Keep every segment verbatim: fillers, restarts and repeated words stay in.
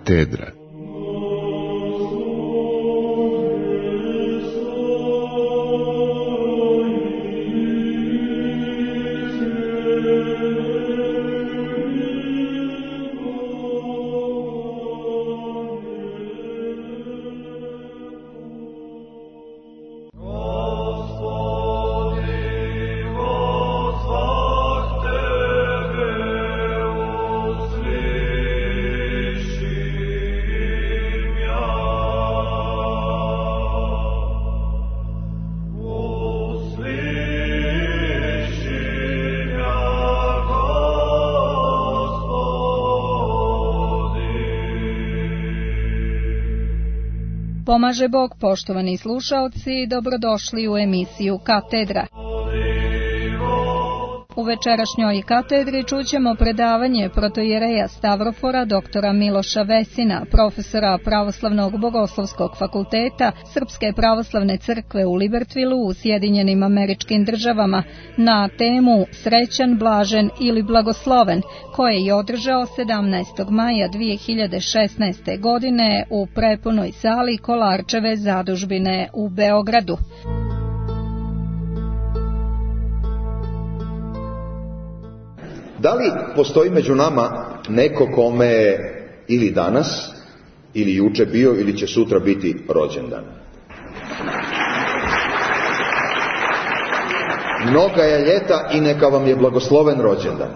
Katedra. Pomaže Bog, poštovani slušaoci, dobrodošli u emisiju Katedra. U večerašnjoj katedri čućemo predavanje protoijereja Stavrofora, doktora Miloša Vesina, profesora Pravoslavnog bogoslovskog fakulteta Srpske pravoslavne crkve u Libertvilu u Sjedinjenim Američkim Državama, na temu Srećan, blažen ili blagosloven, koje je održao sedamnaestog maja dvije hiljade šesnaeste. godine u prepunoj sali Kolarčeve zadužbine u Beogradu. Da li postoji među nama neko kome je ili danas, ili juče bio, ili će sutra biti rođendan? Mnoga je ljeta i neka vam je blagosloven rođendan.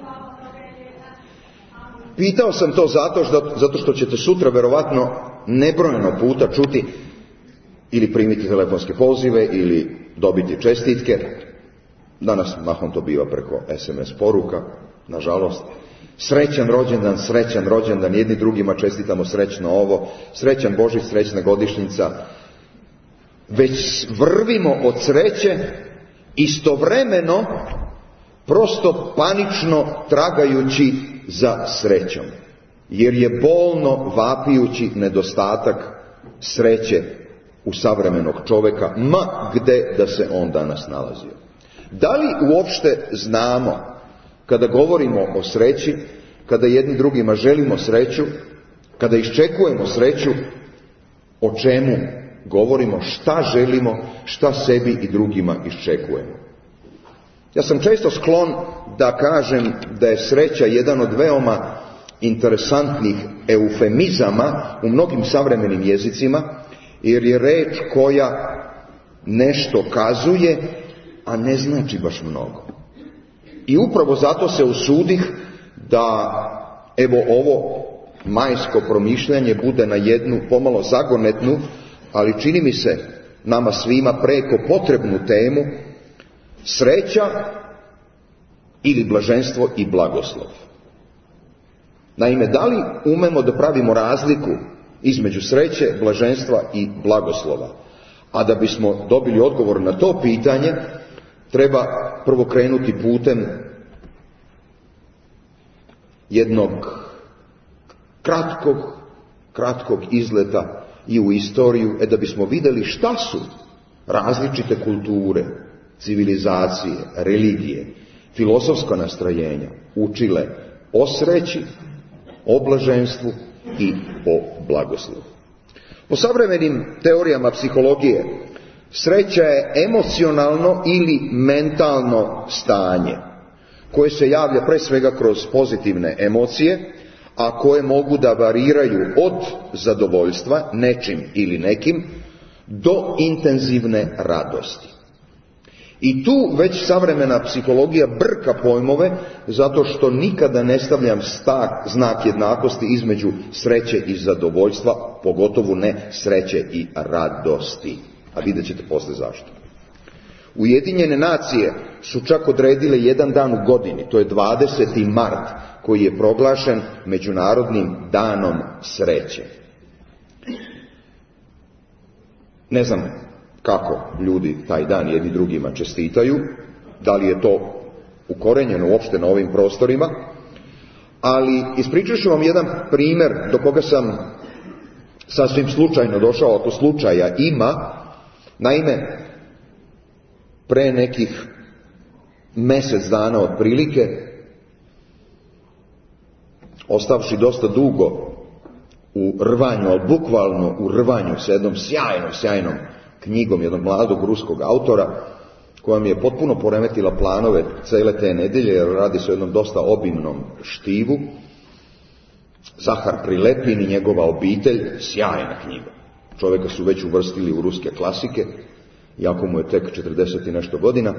Pitao sam to zato što, zato što ćete sutra verovatno nebrojeno puta čuti ili primiti telefonske pozive ili dobiti čestitke. Danas mahom to biva preko es em es poruka, nažalost. Srećan rođendan, srećan rođendan, jedni drugima čestitamo srećno ovo, srećan Božić, srećna godišnjica. Već vrvimo od sreće, istovremeno prosto panično tragajući za srećom. Jer je bolno vapijući nedostatak sreće u savremenog čoveka, ma gde da se on danas nalazio. Da li uopšte znamo, kada govorimo o sreći, kada jedni drugima želimo sreću, kada iščekujemo sreću, o čemu govorimo, šta želimo, šta sebi i drugima iščekujemo? Ja sam često sklon da kažem da je sreća jedan od veoma interesantnih eufemizama u mnogim savremenim jezicima, jer je reč koja nešto kazuje, a ne znači baš mnogo. I upravo zato se usudih da, evo, ovo majsko promišljanje bude na jednu pomalo zagonetnu, ali čini mi se nama svima preko potrebnu temu: sreća ili blaženstvo i blagoslov. Naime, da li umemo da pravimo razliku između sreće, blaženstva i blagoslova? A da bismo dobili odgovor na to pitanje, treba prvo krenuti putem jednog kratkog, kratkog izleta i u istoriju, e da bismo vidjeli šta su različite kulture, civilizacije, religije, filozofska nastrojenja učile o sreći, o blaženstvu i o blagoslovu. Po savremenim teorijama psihologije, sreća je emocionalno ili mentalno stanje koje se javlja pre svega kroz pozitivne emocije, a koje mogu da variraju od zadovoljstva nečim ili nekim do intenzivne radosti. I tu već savremena psihologija brka pojmove, zato što nikada ne stavljam stak, znak jednakosti između sreće i zadovoljstva, pogotovo ne sreće i radosti. A vidjet ćete posle zašto. Ujedinjene nacije su čak odredile jedan dan u godini, to je dvadeseti mart, koji je proglašen Međunarodnim danom sreće. Ne znam kako ljudi taj dan jedni drugima čestitaju, da li je to ukorenjeno uopšte na ovim prostorima, ali ispričat ću vam jedan primjer do koga sam sasvim slučajno došao, ako slučaja ima. Naime, pre nekih mjesec dana otprilike, ostavši dosta dugo u rvanju, ali bukvalno u rvanju sa jednom sjajnom, sjajnom knjigom jednog mladog ruskog autora, koja mi je potpuno poremetila planove cele te nedelje, jer radi se o jednom dosta obimnom štivu. Zahar Prilepin i njegova obitelj, sjajna knjiga. Čovjeka su već uvrstili u ruske klasike, jako mu je tek četrdeset i nešto godina.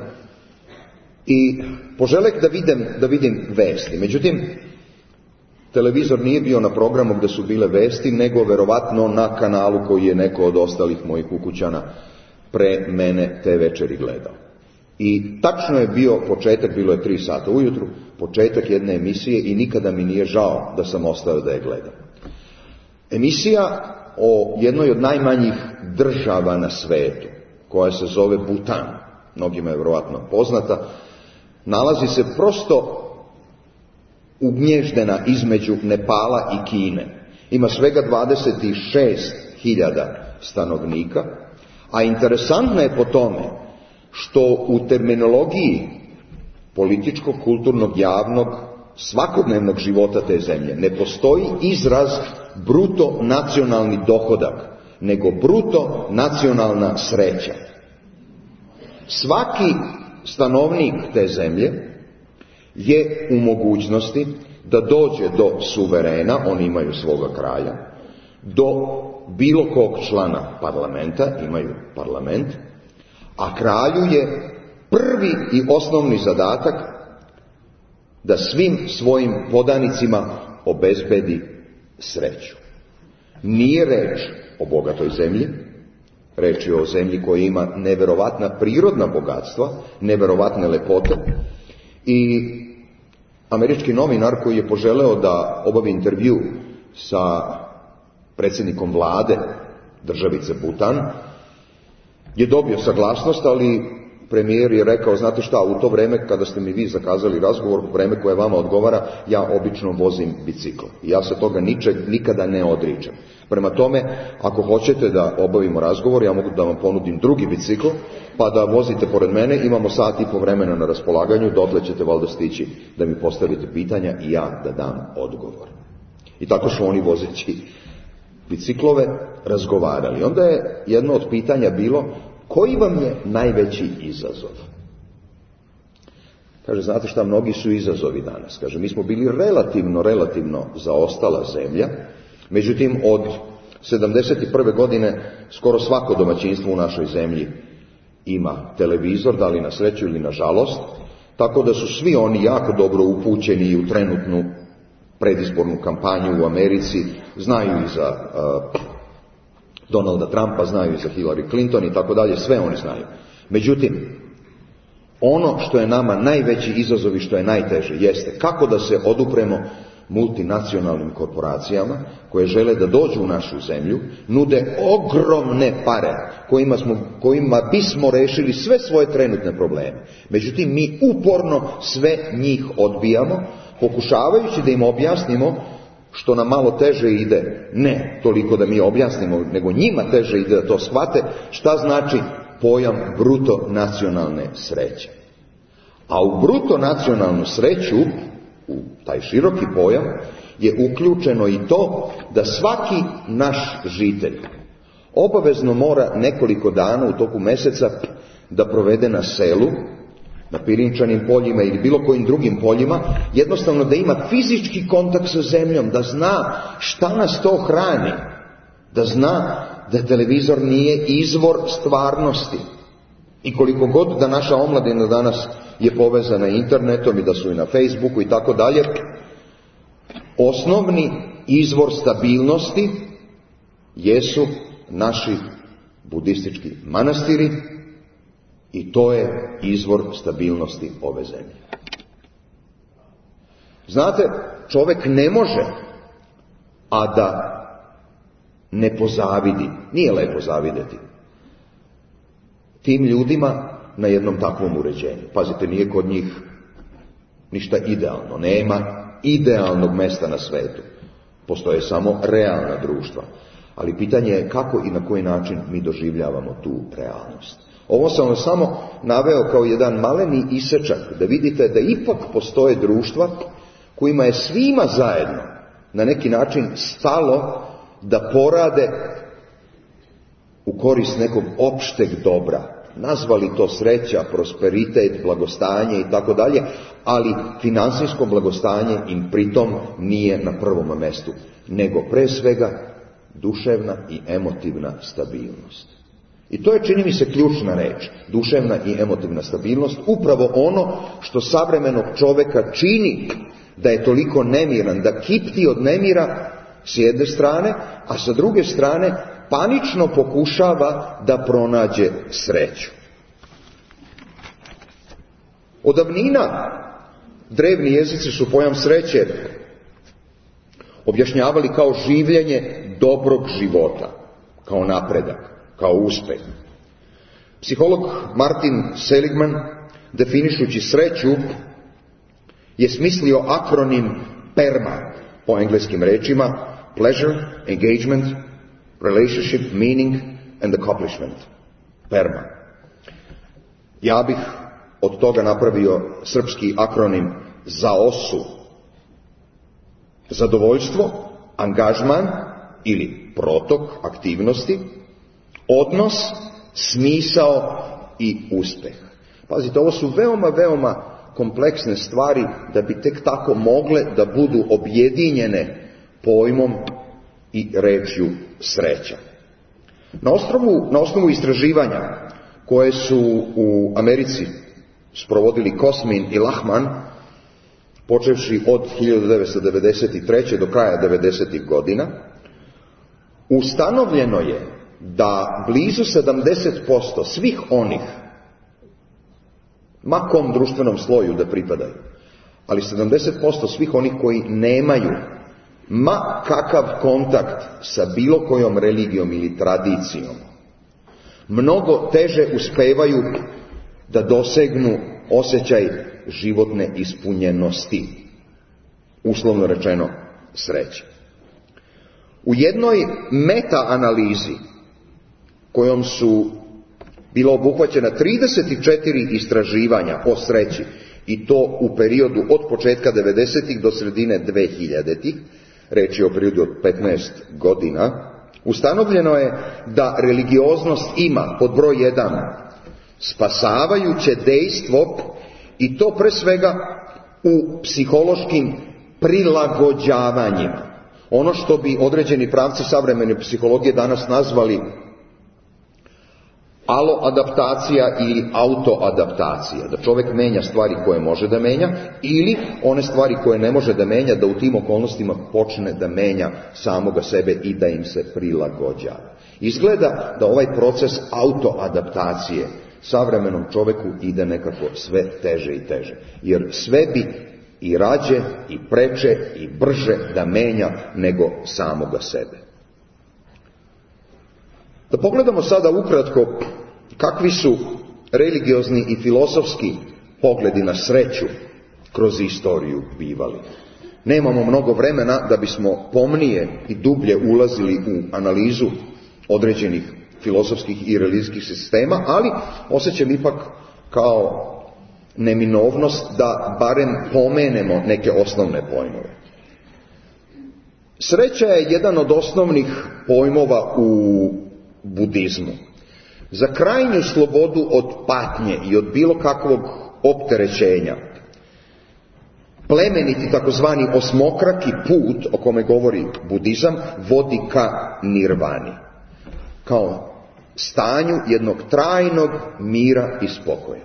I poželek da vidim, da vidim vesti. Međutim, televizor nije bio na programu gdje su bile vesti, nego verovatno na kanalu koji je neko od ostalih mojih ukućana pre mene te večeri gledao. I tačno je bio početak, bilo je tri sata ujutru, početak jedne emisije i nikada mi nije žao da sam ostao da je gledam. Emisija o jednoj od najmanjih država na svetu, koja se zove Butan, mnogima je vjerovatno poznata, nalazi se prosto ugnježdena između Nepala i Kine. Ima svega dvadeset šest hiljada stanovnika, a interesantno je po tome što u terminologiji političkog, kulturnog, javnog, svakodnevnog života te zemlje ne postoji izraz bruto nacionalni dohodak, nego bruto nacionalna sreća. Svaki stanovnik te zemlje je u mogućnosti da dođe do suverena, oni imaju svoga kralja, do bilo kog člana parlamenta, imaju parlament, a kralju je prvi i osnovni zadatak da svim svojim podanicima obezbedi sreću. Nije reč o bogatoj zemlji, reč je o zemlji koja ima neverovatna prirodna bogatstva, neverovatne lepote, i američki novinar koji je poželeo da obavi intervju sa predsjednikom vlade državice Butan je dobio saglasnost, ali premijer je rekao, znate šta, u to vreme kada ste mi vi zakazali razgovor, vreme koje vama odgovara, ja obično vozim bicikl. I ja se toga ničeg nikada ne odričem. Prema tome, ako hoćete da obavimo razgovor, ja mogu da vam ponudim drugi bicikl, pa da vozite pored mene, imamo sat i po vremena na raspolaganju, dotle ćete valjda stići da mi postavite pitanja i ja da dam odgovor. I tako su oni vozeći biciklove razgovarali. Onda je jedno od pitanja bilo, koji vam je najveći izazov? Kaže, znate šta, mnogi su izazovi danas. Kaže, mi smo bili relativno, relativno zaostala zemlja, međutim od sedamdeset prve godine skoro svako domaćinstvo u našoj zemlji ima televizor, da li na sreću ili na žalost, tako da su svi oni jako dobro upućeni u trenutnu predizbornu kampanju u Americi, znaju i za uh, Donalda Trumpa, znaju i za Hillary Clinton i tako dalje, sve oni znaju. Međutim, ono što je nama najveći izazov i što je najteže jeste kako da se odupremo multinacionalnim korporacijama koje žele da dođu u našu zemlju, nude ogromne pare kojima, smo, kojima bismo rešili sve svoje trenutne probleme. Međutim, mi uporno sve njih odbijamo, pokušavajući da im objasnimo što nam malo teže ide, ne toliko da mi objasnimo, nego njima teže ide da to shvate, šta znači pojam bruto nacionalne sreće. A u bruto nacionalnu sreću, u taj široki pojam, je uključeno i to da svaki naš žitelj obavezno mora nekoliko dana u toku meseca da provede na selu, na Pirinčanim poljima ili bilo kojim drugim poljima, jednostavno da ima fizički kontakt sa zemljom, da zna šta nas to hrani, da zna da televizor nije izvor stvarnosti. I koliko god da naša omladina danas je povezana internetom i da su i na Facebooku i tako dalje, osnovni izvor stabilnosti jesu naši budistički manastiri i to je izvor stabilnosti ove zemlje. Znate, čovjek ne može, a da ne pozavidi, nije lepo zavideti tim ljudima na jednom takvom uređenju. Pazite, nije kod njih ništa idealno, nema idealnog mesta na svetu. Postoje samo realna društva. Ali pitanje je kako i na koji način mi doživljavamo tu realnost. Ovo sam vam samo naveo kao jedan maleni isečak, da vidite da ipak postoje društva kojima je svima zajedno na neki način stalo da porade u korist nekog opšteg dobra. Nazvali to sreća, prosperitet, blagostanje i tako dalje, ali finansijsko blagostanje im pritom nije na prvom mjestu, nego pre svega duševna i emotivna stabilnost. I to je, čini mi se, ključna reč, duševna i emotivna stabilnost, upravo ono što savremenog čoveka čini da je toliko nemiran, da kipti od nemira s jedne strane, a sa druge strane panično pokušava da pronađe sreću. Od davnina drevni jezici su pojam sreće objašnjavali kao življenje dobrog života, kao napredak, kao uspeh. Psiholog Martin Seligman, definišući sreću, je smislio akronim PERMA, po engleskim rečima: pleasure, engagement, relationship, meaning and accomplishment. PERMA. Ja bih od toga napravio srpski akronim za osu: zadovoljstvo, angažman ili protok aktivnosti, odnos, smisao i uspeh. Pazite, ovo su veoma, veoma kompleksne stvari da bi tek tako mogle da budu objedinjene pojmom i rečju sreća. Na osnovu, na osnovu istraživanja koje su u Americi sprovodili Kosmin i Lachman, počevši od hiljadu devetsto devedeset treće. do kraja devedesetih godina, ustanovljeno je da blizu sedamdeset posto svih onih, ma kom društvenom sloju da pripadaju, ali sedamdeset posto svih onih koji nemaju ma kakav kontakt sa bilo kojom religijom ili tradicijom, mnogo teže uspevaju da dosegnu osjećaj životne ispunjenosti, uslovno rečeno sreće. U jednoj meta-analizi kojom su bila obuhvaćena trideset četiri istraživanja o sreći, i to u periodu od početka devedesetih do sredine dvehiljaditih, reč je o periodu od petnaest godina, ustanovljeno je da religioznost ima pod broj jedan spasavajuće dejstvo, i to pre svega u psihološkim prilagođavanjima. Ono što bi određeni pravci savremene psihologije danas nazvali aloadaptacija ili autoadaptacija, da čovjek menja stvari koje može da menja, ili one stvari koje ne može da menja, da u tim okolnostima počne da menja samoga sebe i da im se prilagođava. Izgleda da ovaj proces autoadaptacije savremenom čovjeku ide nekako sve teže i teže, jer sve bi i rađe, i preče, i brže da menja nego samoga sebe. Da pogledamo sada ukratko kakvi su religiozni i filozofski pogledi na sreću kroz istoriju bivali. Nemamo mnogo vremena da bismo pomnije i dublje ulazili u analizu određenih filozofskih i religijskih sistema, ali osjećam ipak kao neminovnost da barem pomenemo neke osnovne pojmove. Sreća je jedan od osnovnih pojmova u budizmu. Za krajnju slobodu od patnje i od bilo kakvog opterećenja, plemeniti takozvani osmokraki put o kome govori budizam vodi ka nirvani, kao stanju jednog trajnog mira i spokoja.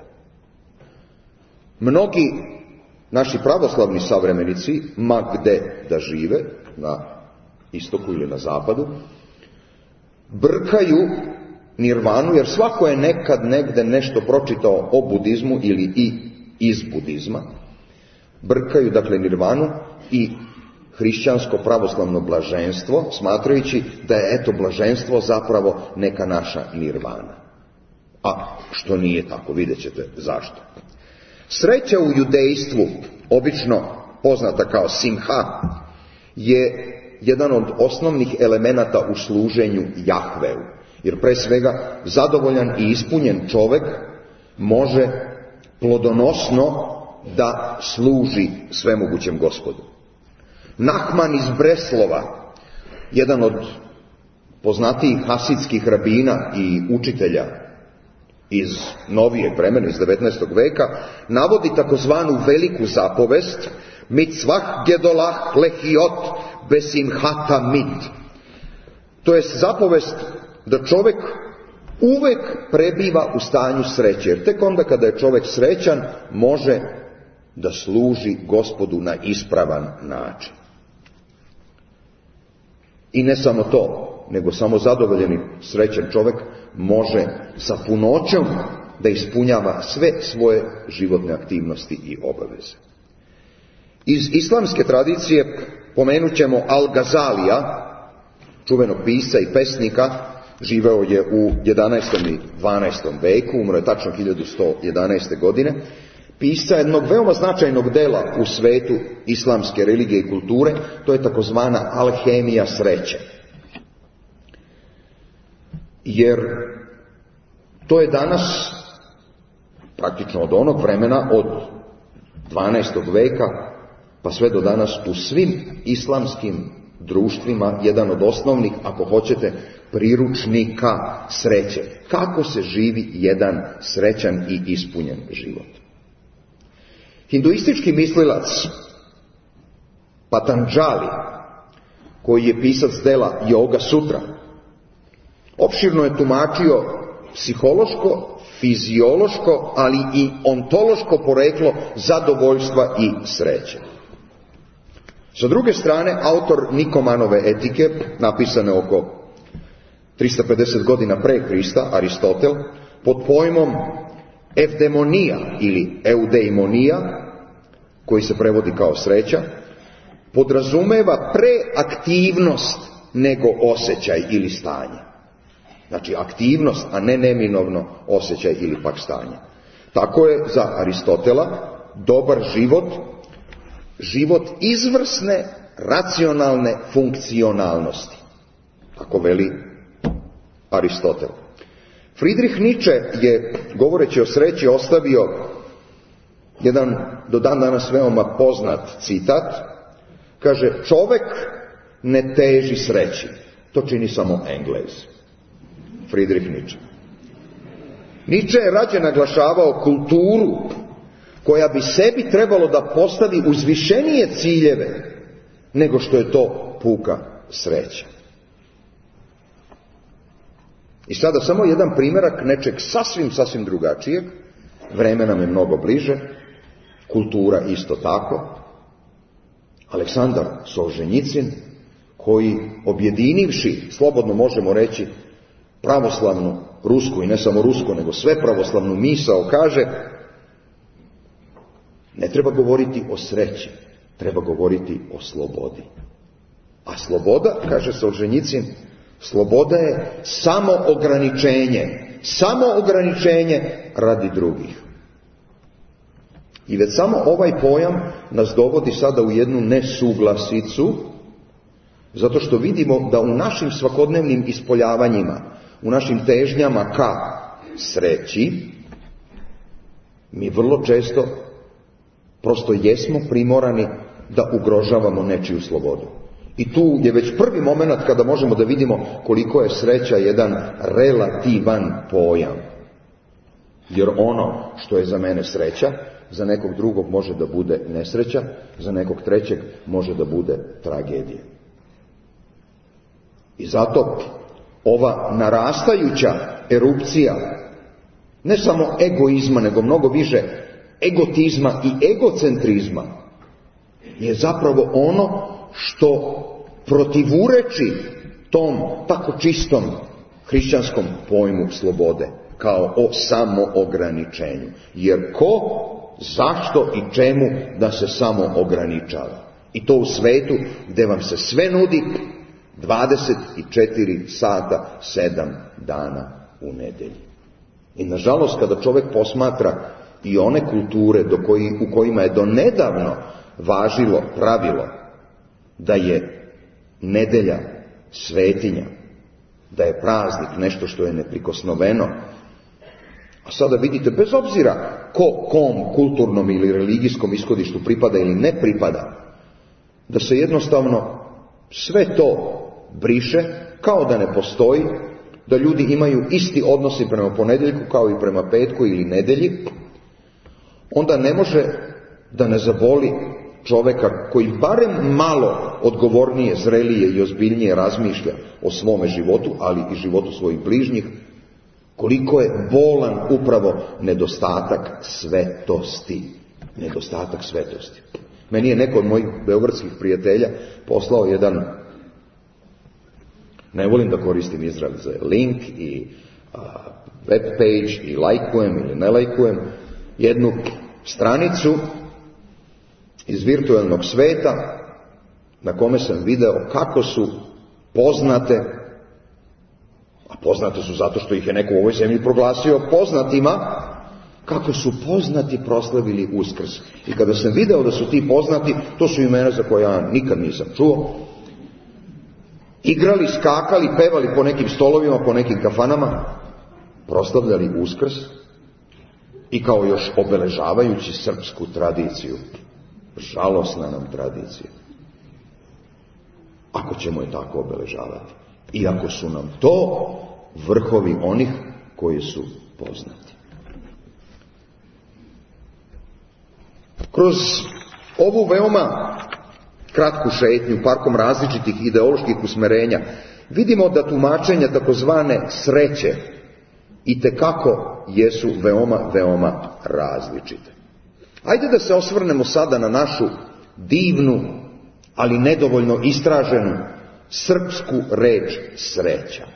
Mnogi naši pravoslavni savremenici, ma gde da žive, na istoku ili na zapadu, brkaju nirvanu, jer svako je nekad negde nešto pročitao o budizmu ili i iz budizma. Brkaju dakle nirvanu i hrišćansko pravoslavno blaženstvo, smatrajući da je eto blaženstvo zapravo neka naša nirvana. A što nije tako, vidjet ćete zašto. Sreća u judejstvu, obično poznata kao simha, je jedan od osnovnih elemenata u služenju Jahveu. Jer pre svega zadovoljan i ispunjen čovek može plodonosno da služi svemogućem Gospodu. Nahman iz Breslova jedan od poznatijih hasidskih rabina i učitelja iz novijeg vremena, iz devetnaestog veka, navodi takozvanu veliku zapovest mitzvah gedolah lehiot besimhata mid. To je zapovest da čovjek uvek prebiva u stanju sreće, jer tek onda kada je čovjek srećan može da služi Gospodu na ispravan način. I ne samo to, nego samo zadovoljeni srećan čovjek može sa punoćom da ispunjava sve svoje životne aktivnosti i obaveze. Iz islamske tradicije pomenut ćemo Al-Gazalija, čuvenog pisca i pesnika, živeo je u jedanaestom i dvanaestom veku, umro je tačno hiljadu sto jedanaeste. godine, pisca jednog veoma značajnog dela u svetu islamske religije i kulture, to je takozvana alhemija sreće. Jer to je danas, praktično od onog vremena, od dvanaestog veka, pa sve do danas u svim islamskim društvima, jedan od osnovnih, ako hoćete, priručnika sreće. Kako se živi jedan srećan i ispunjen život. Hinduistički mislilac Patanđali, koji je pisac dela Yoga Sutra, opširno je tumačio psihološko, fiziološko, ali i ontološko poreklo zadovoljstva i sreće. Sa druge strane, autor Nikomanove etike, napisane oko tristo pedeset godina pre Krista, Aristotel, pod pojmom evdemonija ili eudeimonija, koji se prevodi kao sreća, podrazumeva preaktivnost nego osjećaj ili stanje. Znači aktivnost, a ne neminovno osjećaj ili pak stanje. Tako je za Aristotela dobar život, život izvrsne, racionalne funkcionalnosti. Tako veli Aristotel. Friedrich Nietzsche je, govoreći o sreći, ostavio jedan do dan danas veoma poznat citat. Kaže, čovek ne teži sreći, to čini samo Englez. Friedrich Nietzsche. Nietzsche je rađe naglašavao kulturu koja bi sebi trebalo da postavi uzvišenije ciljeve nego što je to puka sreća. I sada samo jedan primjerak nečeg sasvim, sasvim drugačijeg. Vreme nam je mnogo bliže, kultura isto tako. Aleksandar Solženjicin, koji objedinivši, slobodno možemo reći, pravoslavnu rusku i ne samo rusku, nego sve pravoslavnu misao, kaže: ne treba govoriti o sreći, treba govoriti o slobodi. A sloboda, kaže Solženjicin, sloboda je samo ograničenje, samo ograničenje radi drugih. I već samo ovaj pojam nas dovodi sada u jednu nesuglasicu, zato što vidimo da u našim svakodnevnim ispoljavanjima, u našim težnjama ka sreći, mi vrlo često prosto jesmo primorani da ugrožavamo nečiju slobodu. I tu je već prvi moment kada možemo da vidimo koliko je sreća jedan relativan pojam. Jer ono što je za mene sreća, za nekog drugog može da bude nesreća, za nekog trećeg može da bude tragedija. I zato ova narastajuća erupcija ne samo egoizma, nego mnogo više egotizma i egocentrizma je zapravo ono što protivureči tom tako čistom hrišćanskom pojmu slobode kao o samoograničenju. Jer ko, zašto i čemu da se samo ograničava? I to u svetu gdje vam se sve nudi dvadeset četiri sata, sedam dana u nedelji. I nažalost, kada čovjek posmatra i one kulture do koji, u kojima je donedavno važilo pravilo da je nedelja svetinja, da je praznik nešto što je neprikosnoveno, a sada vidite, bez obzira ko kom kulturnom ili religijskom ishodištu pripada ili ne pripada, da se jednostavno sve to briše, kao da ne postoji, da ljudi imaju isti odnosi prema ponedjeljku kao i prema petku ili nedelji, onda ne može da ne zaboli čoveka koji barem malo odgovornije, zrelije i ozbiljnije razmišlja o svome životu, ali i životu svojih bližnjih, koliko je bolan upravo nedostatak svetosti. Nedostatak svetosti. Meni je neko od mojih beogradskih prijatelja poslao jedan, ne volim da koristim izraz za link i a, web page i lajkujem ili ne lajkujem, jednu stranicu iz virtualnog sveta na kome sam video kako su poznate, a poznate su zato što ih je neko u ovoj zemlji proglasio poznatima, kako su poznati proslavili Uskrs. I kada sam video da su ti poznati, to su imena za koje ja nikad nisam čuo, igrali, skakali, pevali po nekim stolovima, po nekim kafanama, proslavljali Uskrs i kao još obeležavajući srpsku tradiciju. Žalosna nam tradicija. Ako ćemo je tako obeležavati. Iako su nam to vrhovi onih koji su poznati. Kroz ovu veoma kratku šetnju parkom različitih ideoloških usmerenja vidimo da tumačenja takozvane sreće itekako jesu veoma, veoma različite. Ajde da se osvrnemo sada na našu divnu, ali nedovoljno istraženu srpsku reč sreća.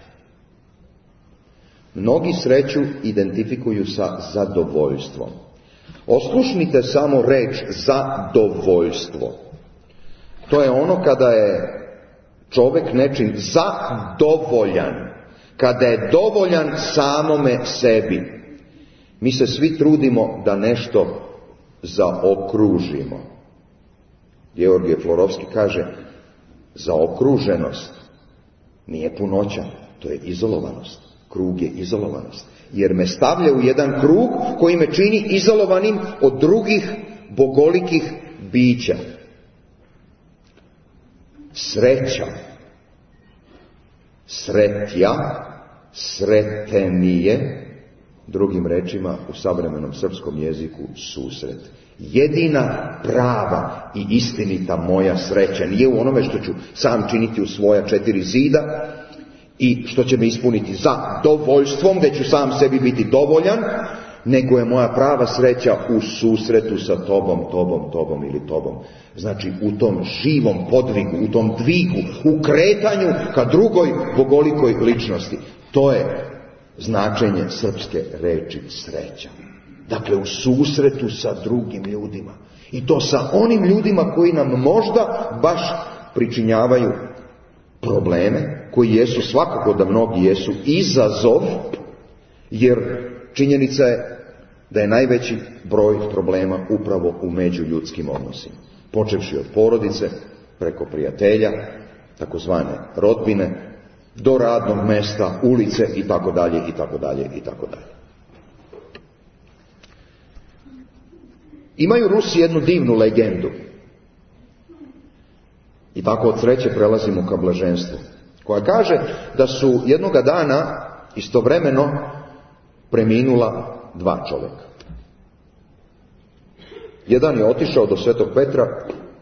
Mnogi sreću identifikuju sa zadovoljstvom. Oslušnite samo reč zadovoljstvo. To je ono kada je čovjek nečim zadovoljan, kada je dovoljan samome sebi. Mi se svi trudimo da nešto zaokružimo. Georgije Florovski kaže, zaokruženost nije punoća, to je izolovanost. Krug je izolovanost. Jer me stavlja u jedan krug koji me čini izolovanim od drugih bogolikih bića. Sreća, sretja, sretenije, drugim rečima u savremenom srpskom jeziku susret. Jedina prava i istinita moja sreća nije u onome što ću sam činiti u svoja četiri zida i što će me ispuniti zadovoljstvom, gdje ću sam sebi biti dovoljan, nego je moja prava sreća u susretu sa tobom, tobom, tobom ili tobom. Znači u tom živom podvigu, u tom dvigu, u kretanju ka drugoj bogolikoj ličnosti. To je značenje srpske reči sreća. Dakle, u susretu sa drugim ljudima. I to sa onim ljudima koji nam možda baš pričinjavaju probleme, koji jesu, svakako da mnogi jesu, izazov, jer činjenica je da je najveći broj problema upravo u međuljudskim odnosima. Počevši od porodice, preko prijatelja, takozvane rodbine, do radnog mesta, ulice i tako dalje i tako dalje i tako dalje. Imaju Rusi jednu divnu legendu. I tako od sreće prelazimo ka blaženstvu. Koja kaže da su jednoga dana istovremeno preminula dva čovjeka. Jedan je otišao do Svetog Petra,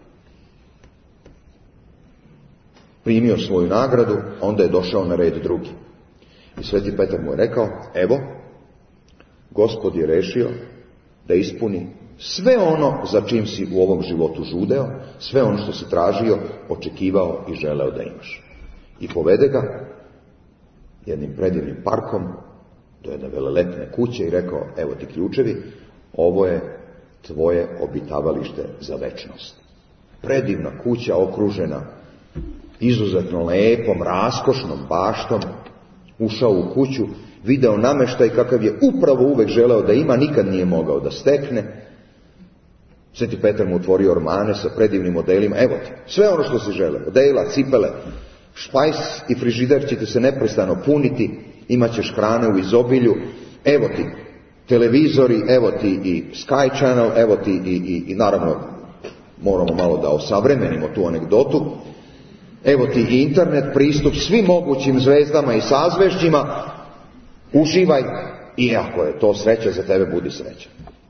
primio svoju nagradu, onda je došao na red drugi. I Sveti Petar mu je rekao, evo, Gospod je rešio da ispuni sve ono za čim si u ovom životu žudeo, sve ono što si tražio, očekivao i želeo da imaš. I povede ga jednim predivnim parkom do jedne velelepne kuće i rekao, evo ti ključevi, ovo je tvoje obitavalište za večnost. Predivna kuća okružena izuzetno lepom, raskošnom baštom, ušao u kuću, video nameštaj kakav je upravo uvek želeo da ima, nikad nije mogao da stekne. Sveti Petar mu otvorio ormane sa predivnim modelima, evo ti, sve ono što si želeo, odela, cipele, špajs i frižider će te se neprestano puniti, imat ćeš hrane u izobilju, evo ti televizori, evo ti i Sky Channel, evo ti i, i, i naravno moramo malo da osavremenimo tu anegdotu, Evo ti internet, pristup svim mogućim zvezdama i sazvežđima, uživaj i ako je to sreća za tebe, budi srećan.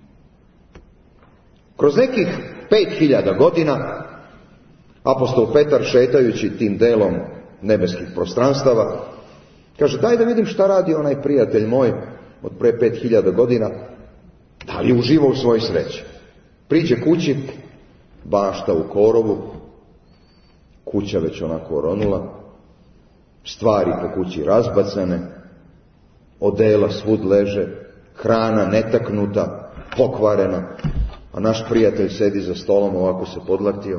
Kroz nekih pet hiljada godina apostol Petar, šetajući tim delom nebeskih prostranstava, kaže, daj da vidim šta radi onaj prijatelj moj od pre pet hiljada godina, da li uživa u svojoj sreći. Priđe kući, bašta u korovu, kuća već onako oronula, stvari po kući razbacane, odela svud leže, hrana netaknuta, pokvarena, a naš prijatelj sedi za stolom, ovako se podlatio.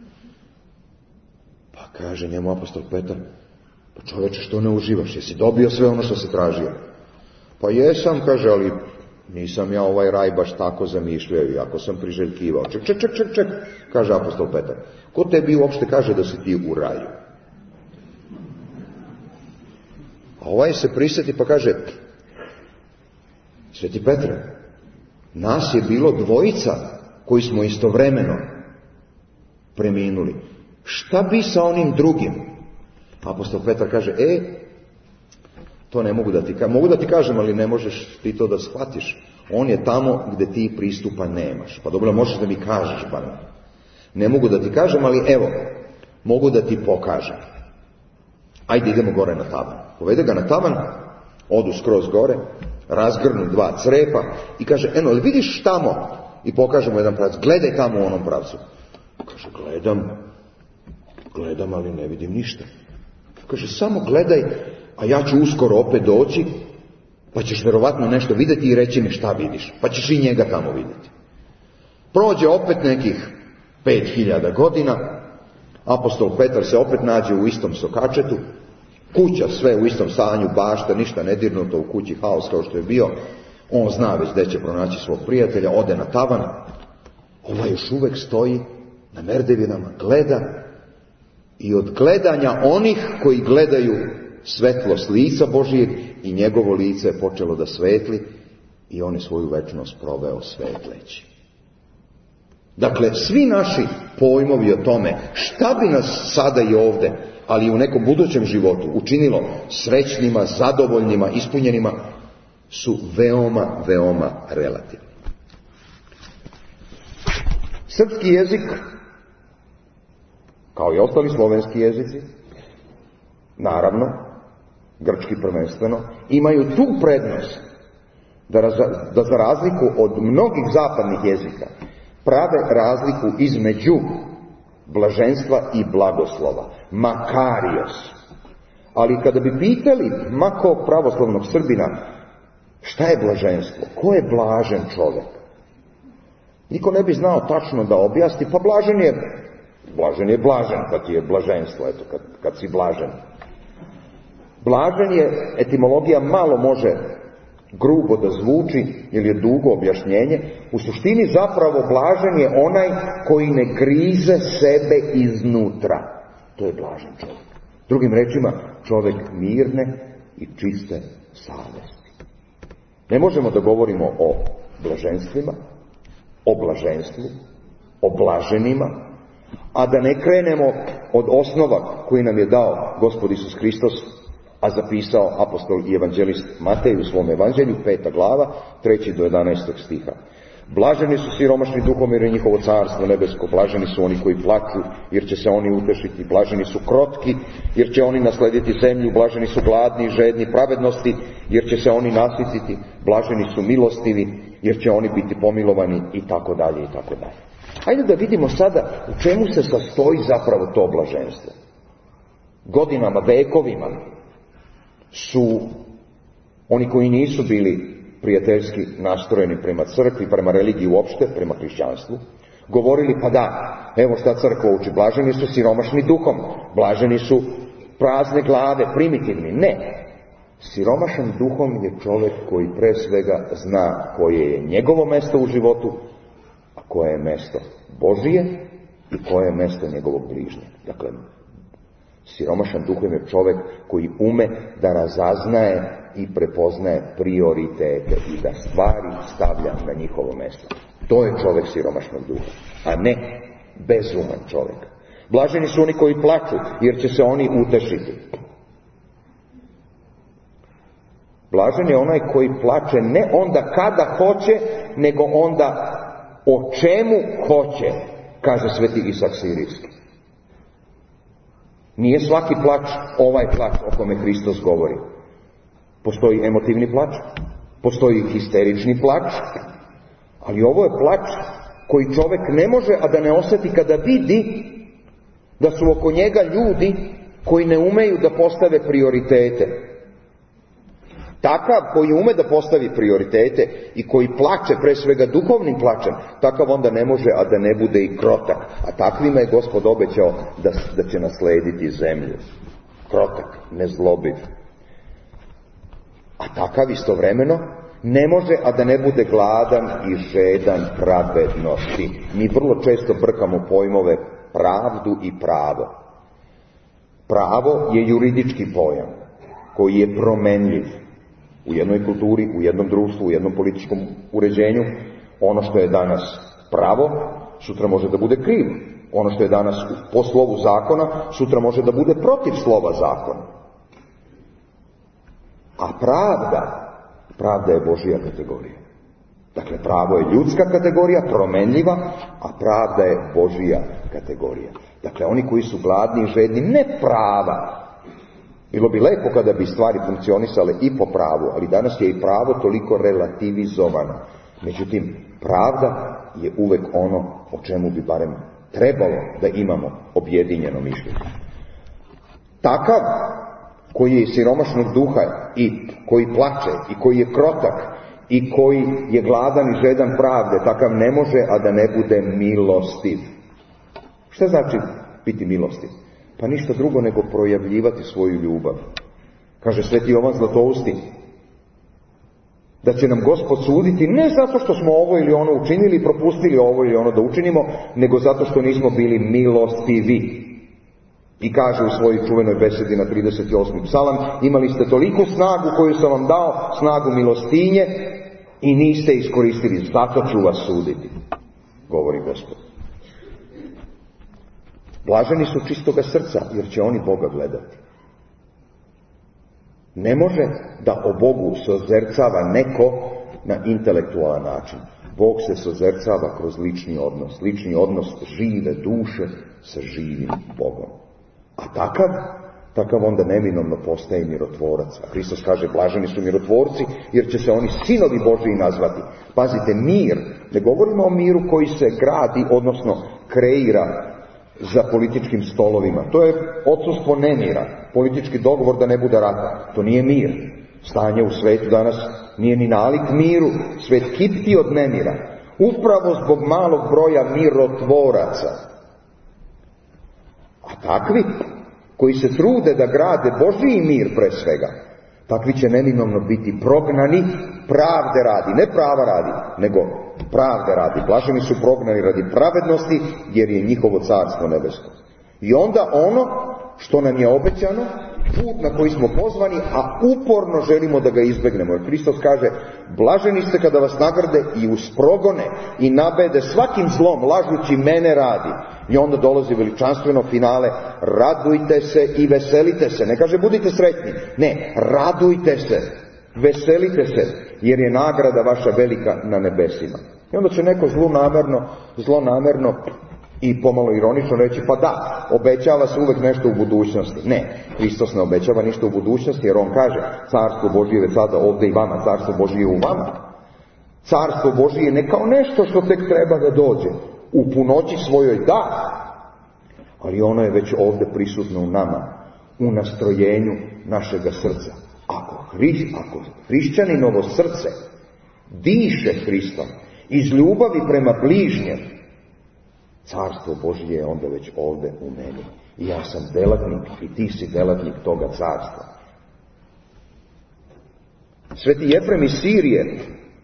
Pa kaže njemu apostol Petar, pa čoveče, što ne uživaš, jesi dobio sve ono što se tražio? Pa jesam, kaže, ali nisam ja ovaj raj baš tako zamišljao, iako sam priželjkivao. Ček, ček, ček, ček, ček, kaže apostol Petar, ko tebi uopšte kaže da si ti u raju? A ovaj se prisjeti pa kaže, Sveti Petre, nas je bilo dvojica koji smo istovremeno preminuli. Šta bi sa onim drugim? Apostol Petar kaže, e, to ne mogu da ti kažem. Mogu da ti kažem, ali ne možeš ti to da shvatiš. On je tamo gde ti pristupa nemaš. Pa dobro, možeš da mi kažeš, pa ne. Ne mogu da ti kažem, ali evo, mogu da ti pokažem. Ajde, idemo gore na tavan. Povede ga na tavan, odu skroz gore, razgrnu dva crepa i kaže, eno, ali vidiš tamo? I pokažemo jedan pravac, gledaj tamo u onom pravcu. Kaže, gledam, gledam, ali ne vidim ništa. Kaže, samo gledaj, a ja ću uskoro opet doći, pa ćeš verovatno nešto vidjeti i reći mi šta vidiš. Pa ćeš i njega tamo vidjeti. Prođe opet nekih pet hiljada godina, apostol Petar se opet nađe u istom sokačetu, kuća sve u istom stanju, bašta, ništa nedirnuto, u kući haos kao što je bio. On zna već gde će pronaći svog prijatelja, ode na tavan. Ovaj još uvek stoji na merdevinama, gleda i od gledanja onih koji gledaju svetlost lica Božijeg i njegovo lice je počelo da svetli i on je svoju večnost proveo svetleći. Dakle, svi naši pojmovi o tome šta bi nas sada i ovde, ali i u nekom budućem životu učinilo srećnima, zadovoljnima, ispunjenima, su veoma, veoma relativni. Srpski jezik, kao i ostali slovenski jezici, naravno, grčki prvenstveno, imaju tu prednost da, raz, da za razliku od mnogih zapadnih jezika prave razliku između blaženstva i blagoslova. Makarios. Ali kada bi pitali mako pravoslavnog Srbina šta je blaženstvo, ko je blažen čovjek, niko ne bi znao tačno da objasni, pa blažen je, blažen je blažen, kad ti je blaženstvo, eto, kad, kad si blažen. Blažen je, etimologija malo može grubo da zvuči, ili je dugo objašnjenje, u suštini zapravo blažen je onaj koji ne grize sebe iznutra. To je blažen čovjek. Drugim rečima, čovjek mirne i čiste savesti. Ne možemo da govorimo o blaženstvima, o blaženstvu, o blaženima, a da ne krenemo od osnova koji nam je dao Gospod Isus Hristos, a zapisao apostol i evanđelist Matej u svom evanđelju, peta glava, treći do jedanaestog stiha. Blaženi su siromašni duhom, jer je njihovo carstvo nebesko. Blaženi su oni koji plaču, jer će se oni utešiti. Blaženi su krotki, jer će oni naslediti zemlju. Blaženi su gladni i žedni pravednosti, jer će se oni nasititi. Blaženi su milostivi, jer će oni biti pomilovani, i tako dalje, i tako dalje. Hajde da vidimo sada u čemu se sastoji zapravo to blaženstvo. Godinama, vekovima su oni koji nisu bili prijateljski nastrojeni prema crkvi, prema religiji uopšte, prema hrišćanstvu, govorili, pa da, evo šta crkva uči, blaženi su siromašni duhom, blaženi su prazne glave, primitivni. Ne, siromašan duhom je čovjek koji pre svega zna koje je njegovo mesto u životu, a koje je mesto Božije i koje je mesto njegovog bližnjeg. Dakle, siromašan duhom je čovjek koji ume da razaznaje i prepoznaje prioritete i da stvari stavlja na njihovo mesto. To je čovjek siromašnog duha, a ne bezuman čovjek. Blaženi su oni koji plaču, jer će se oni utešiti. Blažen je onaj koji plače ne onda kada hoće, nego onda o čemu hoće, kaže sveti Isak Sirijski. Nije svaki plač ovaj plač o kome Hristos govori. Postoji emotivni plač, postoji histerični plač, ali ovo je plač koji čovjek ne može, a da ne osjeti kada vidi da su oko njega ljudi koji ne umeju da postave prioritete. Takav koji ume da postavi prioritete i koji plače, pre svega duhovnim plačem, takav onda ne može, a da ne bude i krotak. A takvima je Gospod obećao da, da će naslediti zemlju. Krotak, nezlobiv. A takav istovremeno ne može, a da ne bude gladan i žedan pravednosti. Mi vrlo često brkamo pojmove pravdu i pravo. Pravo je juridički pojam koji je promenljiv. U jednoj kulturi, u jednom društvu, u jednom političkom uređenju, ono što je danas pravo, sutra može da bude krivo. Ono što je danas po slovu zakona, sutra može da bude protiv slova zakona. A pravda, pravda je Božja kategorija. Dakle, pravo je ljudska kategorija, promenljiva, a pravda je Božja kategorija. Dakle, oni koji su gladni i žedni, ne prava. Bilo bi lepo kada bi stvari funkcionisale i po pravu, ali danas je i pravo toliko relativizovano. Međutim, pravda je uvek ono o čemu bi barem trebalo da imamo objedinjeno mišljenje. Takav koji je siromašnog duha i koji plače i koji je krotak i koji je gladan i žedan pravde, takav ne može, a da ne bude milostiv. Šta znači biti milostiv? Pa ništa drugo nego projavljivati svoju ljubav. Kaže sveti Jovan Zlatousti, da će nam Gospod suditi ne zato što smo ovo ili ono učinili i propustili ovo ili ono da učinimo, nego zato što nismo bili milostivi. I kaže u svojoj čuvenoj besedi na trideset osmi psalam, imali ste toliku snagu koju sam vam dao, snagu milostinje, i niste iskoristili, zato ću vas suditi, govori Gospod. Blaženi su čistoga srca, jer će oni Boga gledati. Ne može da o Bogu sozercava neko na intelektualan način. Bog se sozercava kroz lični odnos. Lični odnos žive duše sa živim Bogom. A takav, takav onda neminovno postaje mirotvorac. A Hristos kaže, blaženi su mirotvorci, jer će se oni sinovi Božiji nazvati. Pazite, mir, ne govorimo o miru koji se gradi, odnosno kreira za političkim stolovima. To je odsustvo nemira, politički dogovor da ne bude rata. To nije mir. Stanje u svetu danas nije ni nalik miru. Svet kipti od nemira. Upravo zbog malog broja mirotvoraca. A takvi koji se trude da grade Božiji mir pre svega, takvi će neminovno biti prognani pravde radi, ne prava radi, nego pravde radi. Blaženi su prognani radi pravednosti, jer je njihovo carstvo nebesko. I onda ono što nam je obećano, put na koji smo pozvani, a uporno želimo da ga izbegnemo. Jer Hristos kaže, blaženi ste kada vas nagrade i usprogone i nabede svakim zlom, lažući mene radi. I onda dolazi veličanstveno finale, radujte se i veselite se. Ne kaže budite sretni, ne, radujte se, veselite se, jer je nagrada vaša velika na nebesima. I onda će neko zlonamerno, zlonamerno i pomalo ironično reći, pa da, obećava se uvek nešto u budućnosti. Ne, Hristos ne obećava ništa u budućnosti, jer on kaže, carstvo Božije je već sada ovde i vama, carstvo Božije je u vama. Carstvo Božije ne kao nešto što tek treba da dođe. U punoći svojoj da, ali ono je već ovde prisutno u nama, u nastrojenju našega srca. Ako, hri, ako hrišćaninovo srce diše Hristom iz ljubavi prema bližnjem, carstvo Božje je onda već ovde u meni. I ja sam delatnik i ti si delatnik toga carstva. Sveti Jefrem iz Sirije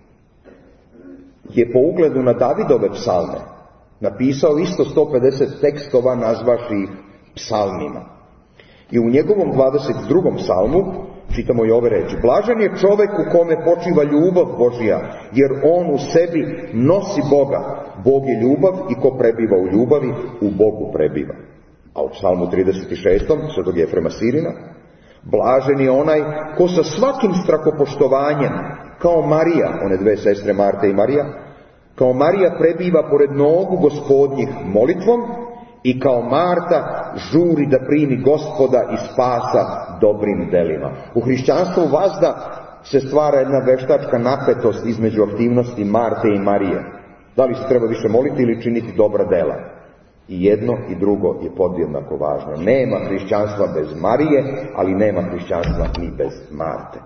je po ugledu na Davidove psalme napisao isto sto pedeset tekstova, nazvaši ih psalmima. I u njegovom dvadeset drugom psalmu čitamo i ove reči. Blažen je čovek u kome počiva ljubav Božja, jer on u sebi nosi Boga. Bog je ljubav i ko prebiva u ljubavi, u Bogu prebiva. A u psalmu trideset šestom svetog Jefrema Sirina, blažen je onaj ko sa svakim strahopoštovanjem, kao Marija, one dve sestre Marta i Marija, kao Marija prebiva pored nogu Gospodnjih molitvom i kao Marta žuri da primi Gospoda i spasa dobrim delima. U hrišćanstvu vazda se stvara jedna veštačka napetost između aktivnosti Marte i Marije. Da li se treba više moliti ili činiti dobra dela? I jedno i drugo je podjednako važno. Nema hrišćanstva bez Marije, ali nema hrišćanstva ni bez Marte.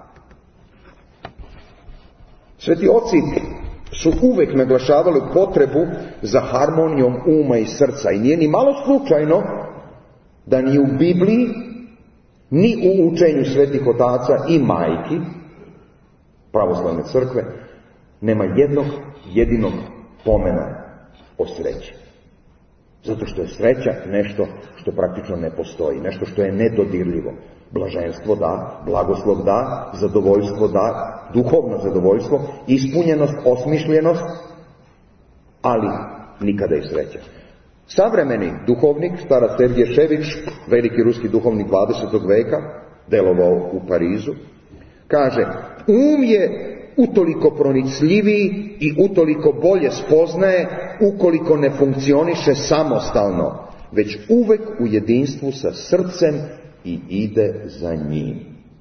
Sveti oci su uvek naglašavali potrebu za harmonijom uma i srca. I nije ni malo slučajno da ni u Bibliji, ni u učenju svetih otaca i majki pravoslavne crkve nema jednog jedinog pomena o sreći. Zato što je sreća nešto što praktično ne postoji, nešto što je nedodirljivo. Blaženstvo da, blagoslov da, zadovoljstvo da, duhovno zadovoljstvo, ispunjenost, osmišljenost, ali nikada i sreća. Savremeni duhovnik, starac Sergije Šević, veliki ruski duhovnik dvadesetog veka, delovao u Parizu, kaže: um je utoliko pronicljiviji i utoliko bolje spoznaje ukoliko ne funkcioniše samostalno, već uvek u jedinstvu sa srcem i ide za njim.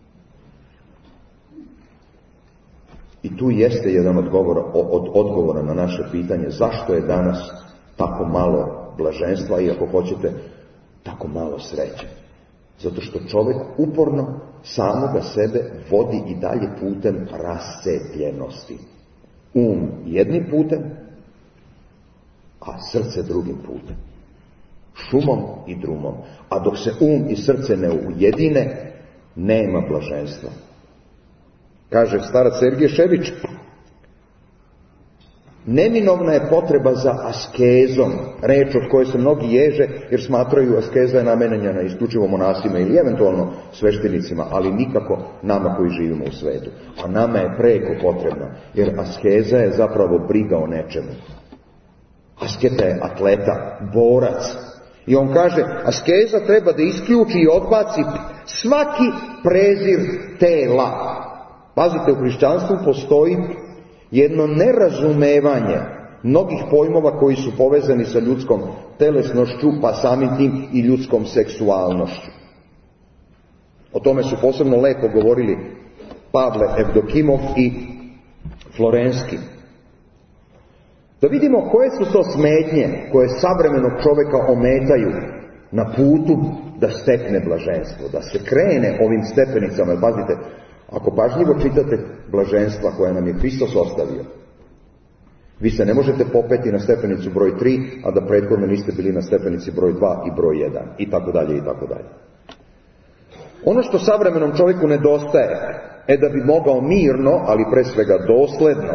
I tu jeste jedan odgovor, od odgovora na naše pitanje zašto je danas tako malo blaženstva i, ako hoćete, tako malo sreće. Zato što čovjek uporno samoga sebe vodi i dalje putem rascepljenosti. Um jednim putem, a srce drugim putem. Šumom i drumom. A dok se um i srce ne ujedine, nema blaženstva. Kaže starac Sergije Šević, neminovna je potreba za askezom, reč od koje se mnogi ježe jer smatraju askeza je namenjena isključivo monasima ili eventualno sveštenicima, ali nikako nama koji živimo u svetu. A nama je preko potrebna, jer askeza je zapravo briga o nečemu. Asketa je atleta, borac. I on kaže, askeza treba da isključi i odbaci svaki prezir tela. Pazite, u hrišćanstvu postoji jedno nerazumevanje mnogih pojmova koji su povezani sa ljudskom telesnošću, pa samim tim i ljudskom seksualnošću. O tome su posebno lepo govorili Pavle Evdokimov i Florenski. Da vidimo koje su to smetnje koje savremenog čovjeka ometaju na putu da stekne blaženstvo, da se krene ovim stepenicama. Pazite, ako pažljivo čitate blaženstva koje nam je Hristos ostavio, vi se ne možete popeti na stepenicu broj tri, a da prethodno niste bili na stepenici broj dva i broj jedan, i tako dalje, i tako dalje. Ono što savremenom čovjeku nedostaje, je da bi mogao mirno, ali pre svega dosledno,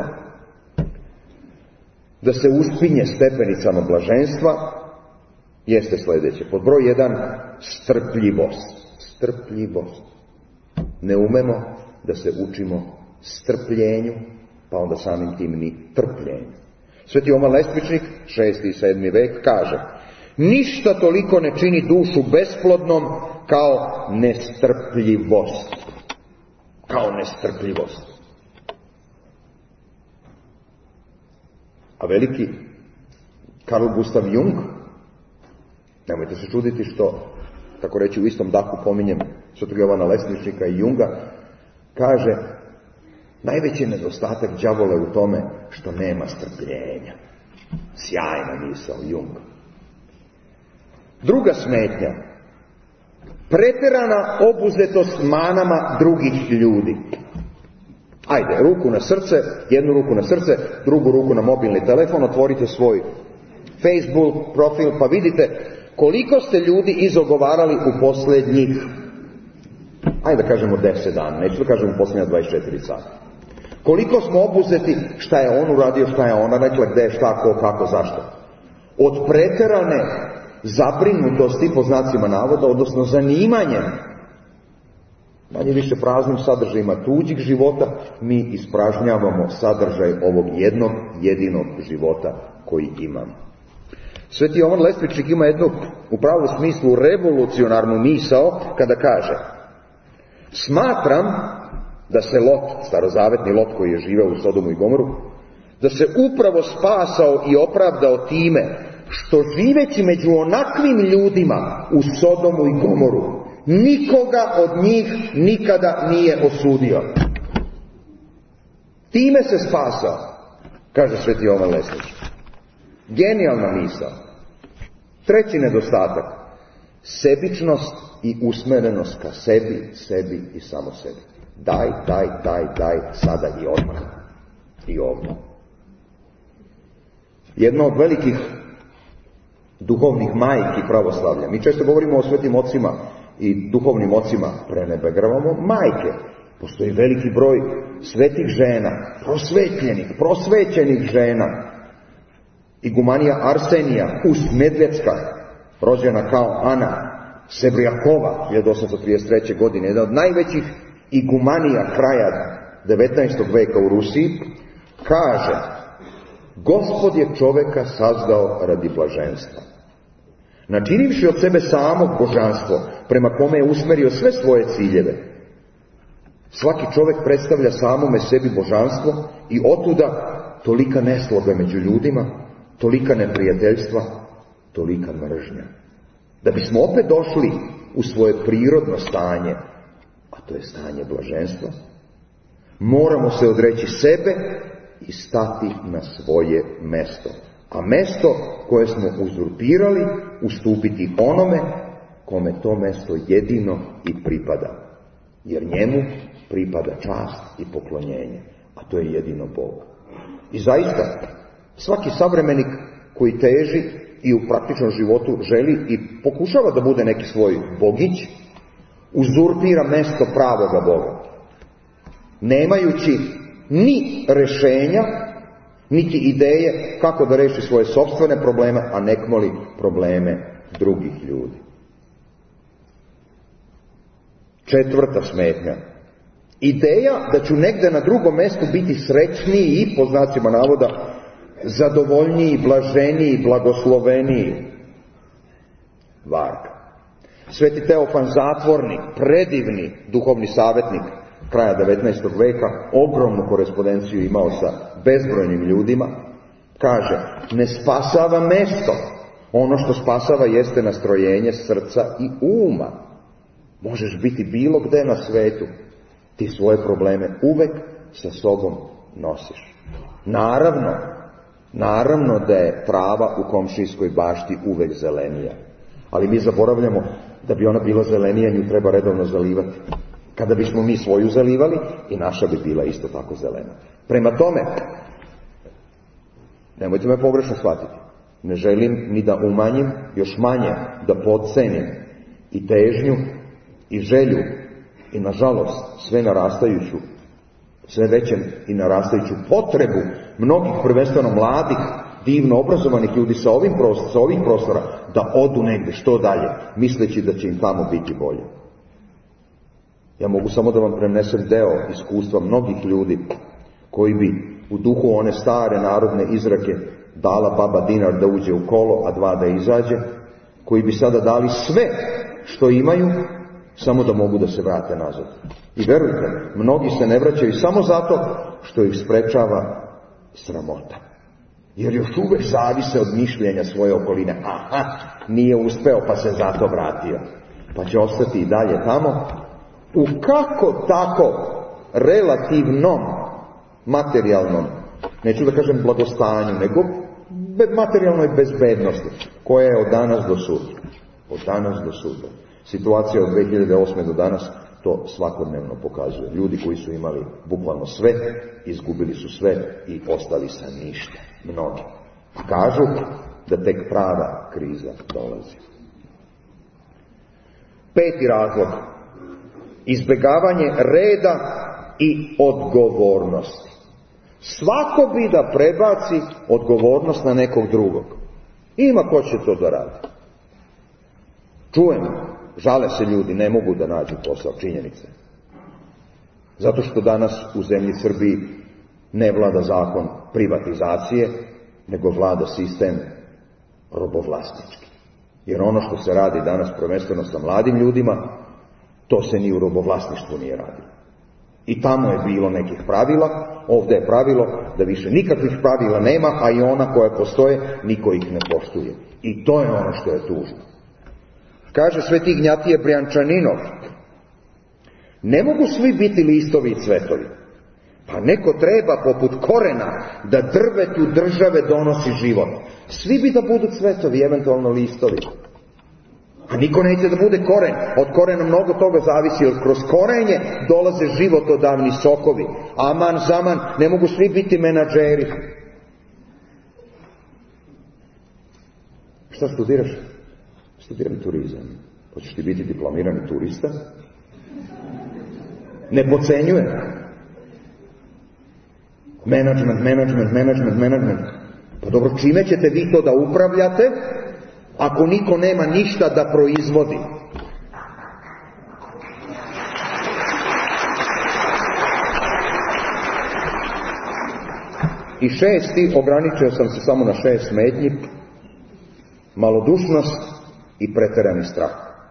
da se uspinje stepenicama blaženstva, jeste sljedeće. Pod broj jedan, strpljivost. Strpljivost. Ne umemo da se učimo strpljenju, pa onda samim tim ni trpljenju. Sveti Oman Lestvičnik, šesti i sedmi vek, kaže: ništa toliko ne čini dušu besplodnom kao nestrpljivost. Kao nestrpljivost. A veliki Carl Gustav Jung, nemojte se čuditi što, tako reći, u istom dahu pominjem svetog Jovana Lestvičnika i Junga, kaže: najveći nedostatak đavola je u tome što nema strpljenja. Sjajna misao Jung. Druga smetnja, preterana obuzetost manama drugih ljudi. Ajde, ruku na srce, jednu ruku na srce, drugu ruku na mobilni telefon, otvorite svoj Facebook profil, pa vidite koliko ste ljudi izogovarali u posljednjih, ajde da kažemo deset dana, neću da kažemo u posljednja dvadeset četiri sata. Koliko smo obuzeti šta je on uradio, šta je ona rekla, gde, šta, ko, kako, zašto. Od preterane zabrinutosti, po znacima navoda, odnosno zanimanjem, manje više praznim sadržajima tuđih života, mi ispražnjavamo sadržaj ovog jednog jedinog života koji imamo. Sveti Jovan Lestvičnik ima jednu, u pravom smislu, revolucionarnu misao kada kaže: smatram da se Lot, starozavetni Lot koji je živeo u Sodomu i Gomoru, da se upravo spasao i opravdao time što živeći među onakvim ljudima u Sodomu i Gomoru, nikoga od njih nikada nije osudio. Time se spasao, kaže sveti Jovan Lestvičnik. Genijalna misao. Treći nedostatak: sebičnost i usmerenost ka sebi, sebi i samo sebi. Daj, daj, daj, daj, sada i odmah. I ovdje. Jedna od velikih duhovnih majki pravoslavlja. Mi često govorimo o svetim ocima i duhovnim ocima, prenebregavamo majke. Postoji veliki broj svetih žena, prosvetljenih, prosvećenih žena. Igumanija Arsenija Ust-Medvedska, rođena kao Ana Sebrijakova, hiljadu osamsto trideset treće. godine, jedna od najvećih igumanija kraja devetnaestog veka u Rusiji, kaže: Gospod je čoveka sazdao radi blaženstva. Načinivši od sebe samog božanstvo, prema kome je usmerio sve svoje ciljeve, svaki čovek predstavlja samome sebi božanstvo i otuda tolika nesloga među ljudima, tolika neprijateljstva, tolika mržnja. Da bismo opet došli u svoje prirodno stanje, a to je stanje blaženstva, moramo se odreći sebe i stati na svoje mesto. A mesto koje smo uzurpirali, ustupiti onome kome to mesto jedino i pripada. Jer njemu pripada čast i poklonjenje, a to je jedino Bog. I zaista, svaki savremenik koji teži i u praktičnom životu želi i pokušava da bude neki svoj bogić, uzurpira mesto pravoga Boga, nemajući ni rešenja, niti ideje kako da reši svoje sopstvene probleme, a nekmoli probleme drugih ljudi. Četvrta smetnja: ideja da ću negde na drugom mestu biti srećniji i, po znacima navoda, zadovoljniji, blaženiji, blagosloveniji. Varga. Sveti Teofan Zatvornik, predivni duhovni savjetnik kraja devetnaestog veka, ogromnu korespondenciju imao sa bezbrojnim ljudima, kaže: ne spasava mesto, ono što spasava jeste nastrojenje srca i uma. Možeš biti bilo gde na svetu, ti svoje probleme uvek sa sobom nosiš. Naravno, naravno da je trava u komšijskoj bašti uvek zelenija, ali mi zaboravljamo da bi ona bila zelenija, nju treba redovno zalivati. Kada bismo mi svoju zalivali, i naša bi bila isto tako zelena. Prema tome, nemojte me pogrešno shvatiti, ne želim ni da umanjim, još manje da potcenim i težnju i želju i nažalost sve narastajuću, sve većem i narastajuću potrebu mnogih, prvenstveno mladih, divno obrazovanih ljudi sa ovim prostora, sa ovih prostora, da odu negde što dalje, misleći da će im tamo biti bolje. Ja mogu samo da vam prenesem deo iskustva mnogih ljudi koji bi u duhu one stare narodne izreke dala baba dinar da uđe u kolo, a dva da izađe, koji bi sada dali sve što imaju samo da mogu da se vrate nazad. I verujte, mnogi se ne vraćaju samo zato što ih sprečava sramota. Jer još uvek zavise od mišljenja svoje okoline. Aha, nije uspeo pa se zato vratio. Pa će ostati i dalje tamo u kako tako relativnom materijalnom, neću da kažem blagostanju, nego materijalnoj bezbednosti, koja je od danas do sutra. Od danas do sutra. Situacija od dve hiljade osme do danas to svakodnevno pokazuje. Ljudi koji su imali bukvalno sve, izgubili su sve i ostali sa ništa. Mnogi. Kažu da tek prava kriza dolazi. Peti razlog: izbegavanje reda i odgovornosti. Svako bi da prebaci odgovornost na nekog drugog. Ima ko će to da radi. Čujem, žale se ljudi, ne mogu da nađu posao, činjenice. Zato što danas u zemlji Srbiji ne vlada zakon privatizacije, nego vlada sistem robovlasnički. Jer ono što se radi danas prvenstveno sa mladim ljudima, to se ni u robovlasništvu nije radilo. I tamo je bilo nekih pravila, ovdje je pravilo da više nikakvih pravila nema, a i ona koja postoje, niko ih ne poštuje. I to je ono što je tužno. Kaže Sveti Ignjatije Brijančaninov, ne mogu svi biti listovi i cvetovi. Pa neko treba poput korena da drvetu države donosi život. Svi bi da budu cvetovi, eventualno listovi. A niko neće da bude koren. Od korena mnogo toga zavisi, jer kroz korenje dolaze životodavni sokovi. Aman zaman, ne mogu svi biti menadžeri. Šta studiraš? Studiram turizam. Hoćeš ti biti diplomirani turista? Ne podcenjujem. Menadžment, menadžment, menadžment, menadžment. Pa dobro, čime ćete vi to da upravljate, ako niko nema ništa da proizvodi? I šesti, ograničio sam se samo na šest smetnji, malodušnost i preterani strah.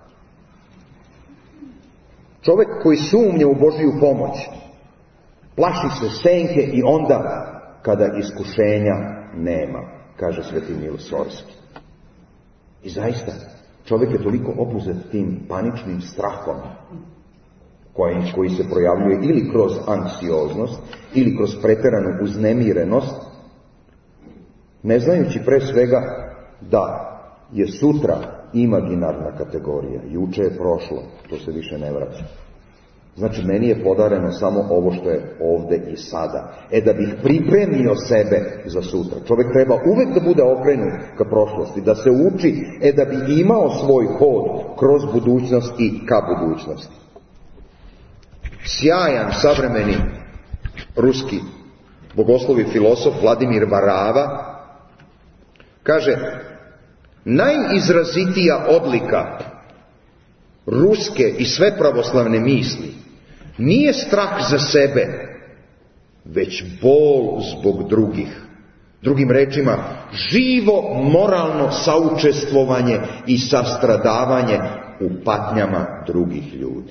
Čovjek koji sumnja u Božiju pomoć, plaši se senke i onda kada iskušenja nema, kaže Sveti Mil Sorski. I zaista, čovjek je toliko opuzet tim paničnim strahom koji, koji se projavljuje ili kroz anksioznost, ili kroz preteranu uznemirenost, ne znajući pre svega da je sutra imaginarna kategorija. Juče je prošlo, to se više ne vraća. Znači, meni je podareno samo ovo što je ovde i sada. E, da bih pripremio sebe za sutra. Čovjek treba uvek da bude okrenut ka prošlosti, da se uči, e, da bi imao svoj hod kroz budućnost i ka budućnosti. Sjajan, savremeni ruski bogoslovi i filosof Vladimir Varava kaže, najizrazitija odlika ruske i sve pravoslavne misli nije strah za sebe, već bol zbog drugih. Drugim rečima, živo moralno saučestvovanje i sastradavanje u patnjama drugih ljudi.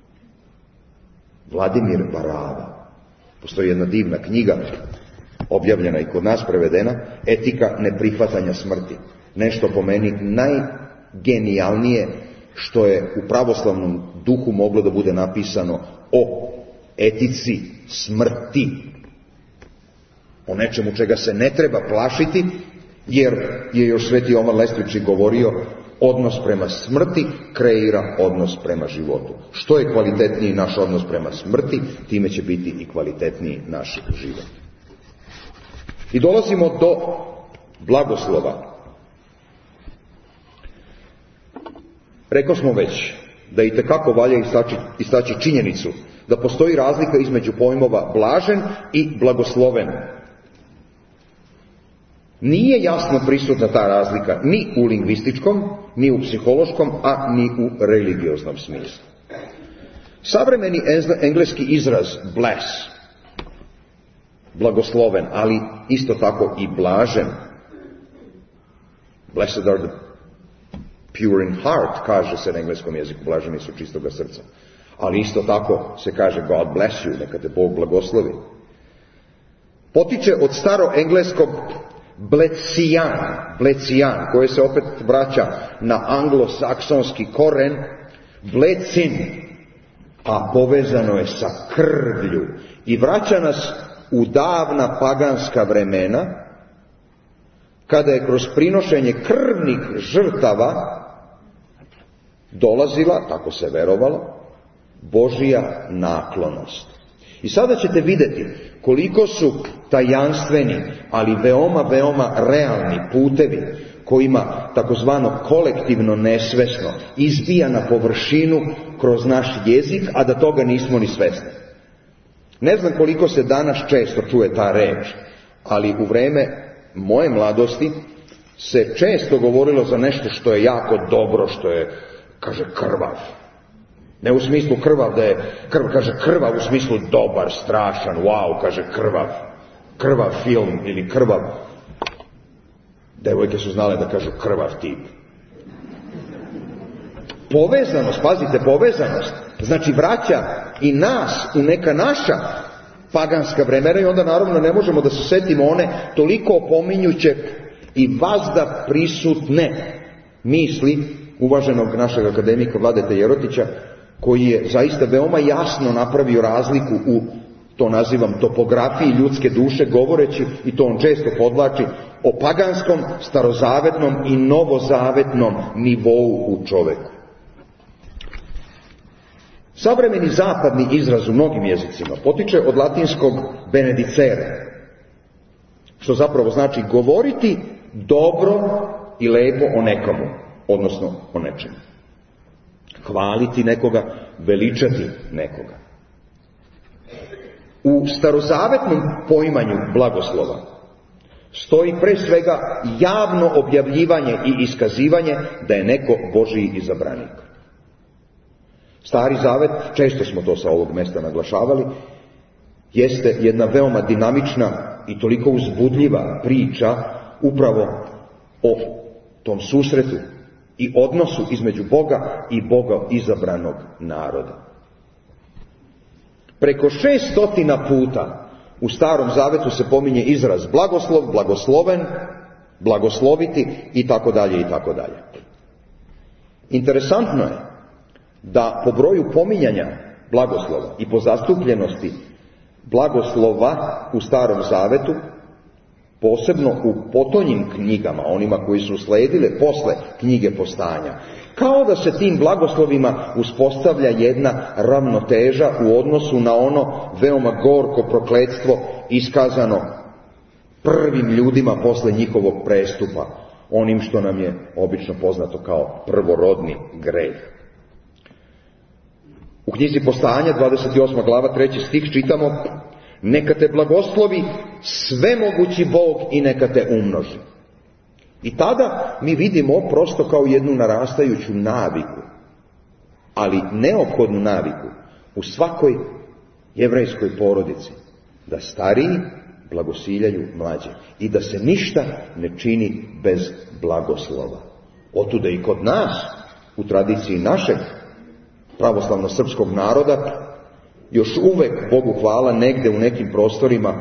Vladimir Varava. Postoji jedna divna knjiga, objavljena i kod nas prevedena, Etika neprihvatanja smrti. Nešto po meni najgenijalnije što je u pravoslavnom duhu moglo da bude napisano o etici smrti. O nečemu čega se ne treba plašiti, jer je još Sveti Omar Lestviči govorio, odnos prema smrti kreira odnos prema životu. Što je kvalitetniji naš odnos prema smrti, time će biti i kvalitetniji naš život. I dolazimo do blagoslova. Rekao smo već da itekako valja istaći, istaći činjenicu da postoji razlika između pojmova blažen i blagosloven. Nije jasno prisutna ta razlika ni u lingvističkom, ni u psihološkom, a ni u religioznom smislu. Savremeni engleski izraz bless, blagosloven, ali isto tako i blažen. Blessed are the pure in heart, kaže se na engleskom jeziku, blaženi su čistoga srca. Ali isto tako se kaže God bless you, neka te Bog blagoslovi. Potiče od staroengleskog blecijan, blecijan, koje se opet vraća na anglosaksonski koren, blecin, a povezano je sa krvlju i vraća nas u davna paganska vremena, kada je kroz prinošenje krvnih žrtava dolazila, tako se verovalo, Božija naklonost. I sada ćete vidjeti koliko su tajanstveni, ali veoma, veoma realni putevi kojima takozvano kolektivno nesvesno izbija na površinu kroz naš jezik, a da toga nismo ni svesni. Ne znam koliko se danas često čuje ta reč, ali u vreme moje mladosti se često govorilo za nešto što je jako dobro, što je, kaže, krvav. Ne u smislu krvav da je, krv, kaže krvav u smislu dobar, strašan, wow, kaže krvav. Krvav film ili krvav Devojke su znale da kažu krvav tip. Povezanost, pazite, povezanost. Znači vraća i nas u neka naša paganska vremena i onda naravno ne možemo da se setimo one toliko opominjuće i vazda prisutne misli uvaženog našeg akademika Vladete Jerotića, koji je zaista veoma jasno napravio razliku u, to nazivam, topografiji ljudske duše, govoreći, i to on često podvlači, o paganskom, starozavetnom i novozavetnom nivou u čoveku. Savremeni zapadni izraz u mnogim jezicima potiče od latinskog benedicere, što zapravo znači govoriti dobro i lepo o nekomu, odnosno o nečemu. Hvaliti nekoga, veličati nekoga. U starozavetnom poimanju blagoslova stoji pre svega javno objavljivanje i iskazivanje da je neko Božiji izabranik. Stari zavet, često smo to sa ovog mesta naglašavali, jeste jedna veoma dinamična i toliko uzbudljiva priča upravo o tom susretu i odnosu između Boga i Boga izabranog naroda. Preko šeststotina puta u Starom zavetu se pominje izraz blagoslov, blagosloven, blagosloviti i tako dalje i tako dalje. Interesantno je da po broju pominjanja blagoslova i po zastupljenosti blagoslova u Starom zavetu, posebno u potonjim knjigama, onima koji su sledile posle knjige Postanja, kao da se tim blagoslovima uspostavlja jedna ravnoteža u odnosu na ono veoma gorko prokletstvo iskazano prvim ljudima posle njihovog prestupa, onim što nam je obično poznato kao prvorodni greh. U knjizi Postanja, dvadeset osma glava, treći stih, čitamo: neka te blagoslovi svemogući Bog i neka te umnoži. I tada mi vidimo prosto kao jednu narastajuću naviku, ali neophodnu naviku u svakoj jevrejskoj porodici, da stariji blagosiljaju mlađe i da se ništa ne čini bez blagoslova. Otuda i kod nas, u tradiciji našeg pravoslavno-srpskog naroda, još uvek, Bogu hvala, negde u nekim prostorima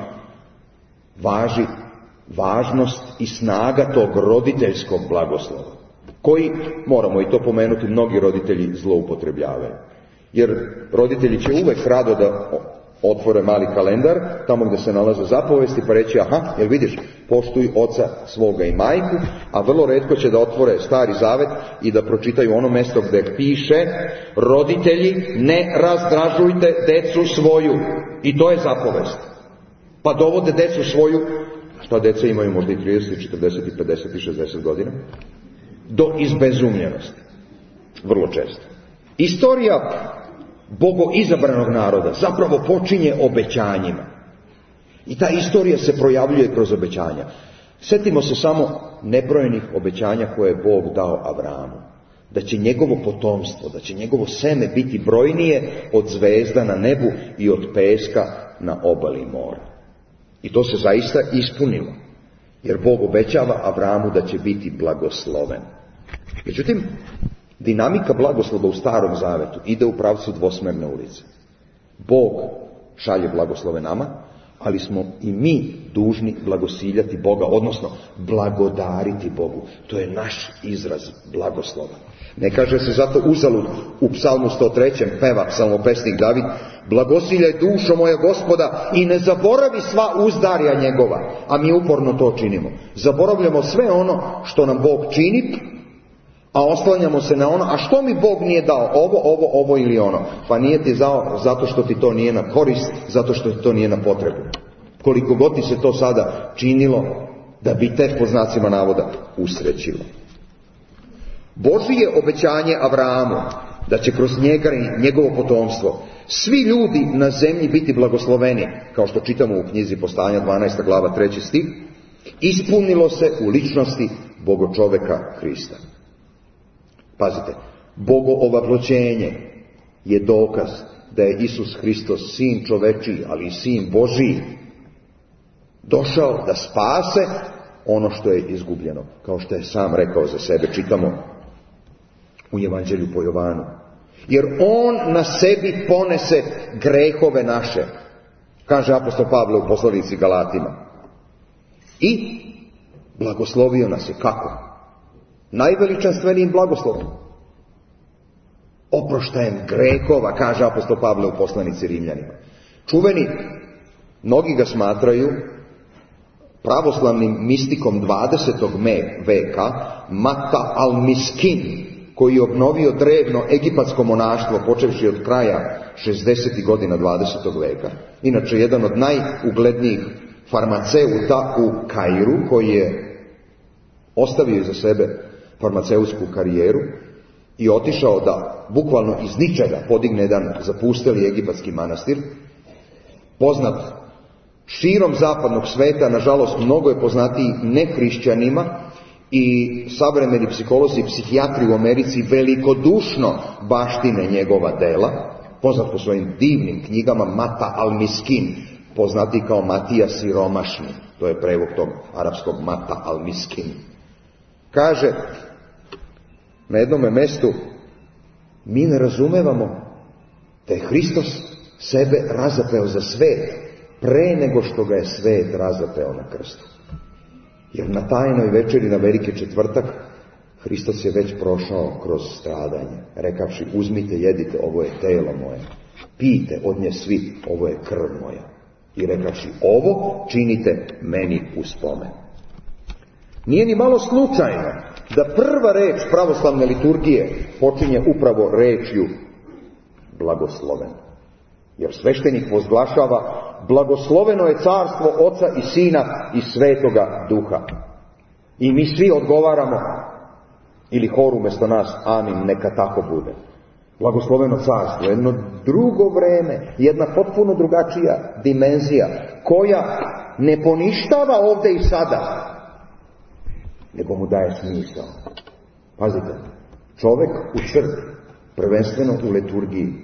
važi važnost i snaga tog roditeljskog blagoslova, koji, moramo i to pomenuti, mnogi roditelji zloupotrebljavaju. Jer roditelji će uvek rado da otvore mali kalendar, tamo gde se nalaze zapovesti, pa reći: aha, jel vidiš, poštuj oca svoga i majku, a vrlo retko će da otvore Stari zavet i da pročitaju ono mesto gde piše: roditelji, ne razdražujte decu svoju. I to je zapovest. Pa dovode decu svoju, šta deca imaju možda i trideset, četrdeset, pedeset i šezdeset godina, do izbezumljenosti. Vrlo često. Istorija bogoizabranog naroda zapravo počinje obećanjima. I ta istorija se projavljuje kroz obećanja. Setimo se samo nebrojenih obećanja koje je Bog dao Avramu. Da će njegovo potomstvo, da će njegovo seme biti brojnije od zvezda na nebu i od peska na obali mora. I to se zaista ispunilo. Jer Bog obećava Avramu da će biti blagosloven. Međutim, dinamika blagoslova u Starom zavetu ide u pravcu dvosmerne ulice. Bog šalje blagoslove nama, ali smo i mi dužni blagosiljati Boga, odnosno blagodariti Bogu. To je naš izraz blagoslova. Ne kaže se zato uzalud u Psalmu sto trećem peva psalmopesnik David: blagosiljaj dušo moja Gospoda i ne zaboravi sva uzdarja njegova. A mi uporno to činimo. Zaboravljamo sve ono što nam Bog čini, a oslanjamo se na ono: a što mi Bog nije dao? Ovo, ovo, ovo ili ono. Pa nije ti dao zato što ti to nije na korist, zato što ti to nije na potrebu. Koliko god ti se to sada činilo da bi te, po znacima navoda, usrećilo. Božije obećanje Avramu da će kroz njega i njegovo potomstvo svi ljudi na zemlji biti blagosloveni, kao što čitamo u knjizi Postanja, dvanaesta glava, treći stih, ispunilo se u ličnosti Bogočoveka Hrista. Pazite, bogoovaploćenje je dokaz da je Isus Hristos sin čovečiji, ali i sin Božiji, došao da spase ono što je izgubljeno. Kao što je sam rekao za sebe, čitamo u Evanđelju po Jovanu. Jer on na sebi ponese grehove naše, kaže apostol Pavle u poslanici Galatima. I blagoslovio nas je. Kako? Najveličanstvenijim blagoslovom. Oproštajem grehova, kaže apostol Pavle u poslanici Rimljanima. Čuveni, mnogi ga smatraju pravoslavnim mistikom dvadesetog veka, Mata al-Miskin, koji je obnovio drevno egipatsko monaštvo počevši od kraja šezdesetih godina dvadesetog veka. Inače, jedan od najuglednijih farmaceuta u Kairu, koji je ostavio iza sebe farmaceutsku karijeru i otišao da bukvalno iz ničega podigne jedan zapusteli egipatski manastir, poznat širom zapadnog sveta, nažalost mnogo je poznatiji nehrišćanima, i savremeni psiholozi i psihijatri u Americi velikodušno baštine njegova dela, poznat po svojim divnim knjigama, Mata al-Miskin, poznati kao Matija siromašni, to je prevod tog arapskog Mata al-Miskin. Kaže na jednome mestu, mi ne razumevamo da je Hristos sebe razapeo za svet pre nego što ga je svet razapeo na krstu. Jer na tajnoj večeri na Veliki četvrtak Hristos je već prošao kroz stradanje, rekavši uzmite, jedite, ovo je telo moje, pijte od nje svi, ovo je krv moja. I rekavši ovo činite meni u spomen. Nije ni malo slučajno da prva reč pravoslavne liturgije počinje upravo rečju blagosloven. Jer sveštenik vozglašava blagosloveno je carstvo Oca i Sina i Svetoga Duha. I mi svi odgovaramo, ili hor umjesto nas, amin, neka tako bude. Blagosloveno carstvo, jedno drugo vreme, jedna potpuno drugačija dimenzija, koja ne poništava ovdje i sada, nego mu daje smisao. Pazite, čovjek u crkvi, prvenstveno u liturgiji,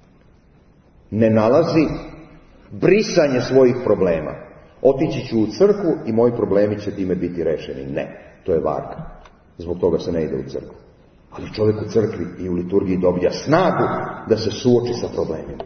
ne nalazi brisanje svojih problema. Otići ću u crkvu i moji problemi će time biti rešeni. Ne, to je varka. Zbog toga se ne ide u crkvu. Ali čovjek u crkvi i u liturgiji dobija snagu da se suoči sa problemima.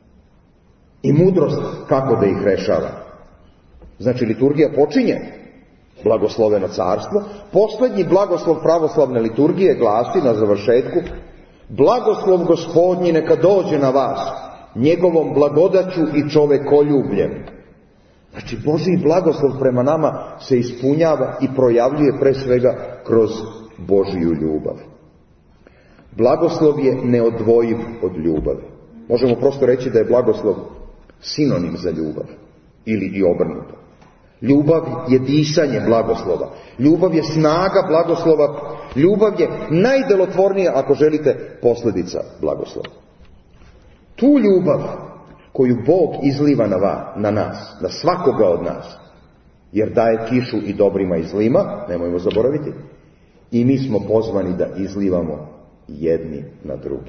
I mudrost kako da ih rešava. Znači, liturgija počinje blagosloveno carstvo. Posljednji blagoslov pravoslavne liturgije glasi na završetku: blagoslov Gospodnji neka dođe na vas, njegovom blagodaću i čovekoljubljem. Znači, Božji blagoslov prema nama se ispunjava i projavljuje pre svega kroz Božju ljubav. Blagoslov je neodvojiv od ljubavi. Možemo prosto reći da je blagoslov sinonim za ljubav, ili i obrnuto. Ljubav je disanje blagoslova. Ljubav je snaga blagoslova. Ljubav je najdelotvornija, ako želite, posljedica blagoslova. Tu ljubav koju Bog izliva na, va, na nas, na svakoga od nas, jer daje kišu i dobrima i zlima, nemojmo zaboraviti, i mi smo pozvani da izlivamo jedni na drugi.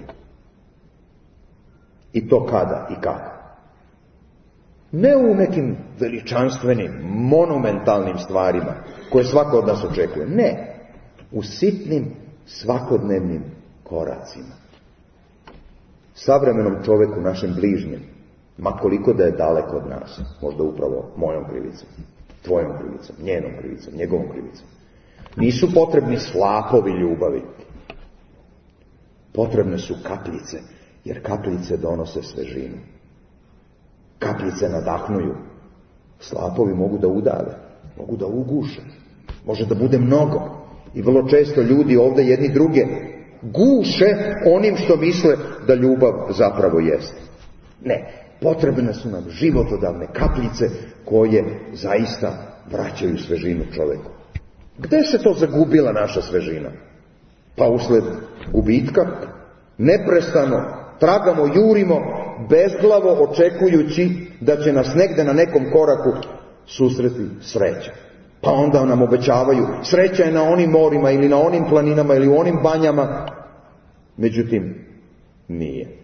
I to kada i kako? Ne u nekim veličanstvenim, monumentalnim stvarima koje svako od nas očekuje. Ne, u sitnim, svakodnevnim koracima. Savremenom čovjeku, našem bližnjem, ma koliko da je daleko od nas, možda upravo mojom krivicom, tvojom krivicom, njenom krivicom, njegovom krivicom, nisu potrebni slapovi ljubavi. Potrebne su kapljice, jer kapljice donose svežinu. Kapljice nadahnuju. Slapovi mogu da udave, mogu da uguše. Može da bude mnogo. I vrlo često ljudi ovdje jedni druge guše onim što misle da ljubav zapravo jeste. Ne, potrebne su nam životodavne kapljice koje zaista vraćaju svežinu čovjeku. Gde se to zagubila naša svežina? Pa usled gubitka neprestano tragamo, jurimo, bezglavo očekujući da će nas negde na nekom koraku susreti sreća. Pa onda nam obećavaju sreća je na onim morima ili na onim planinama ili u onim banjama. Međutim, nije.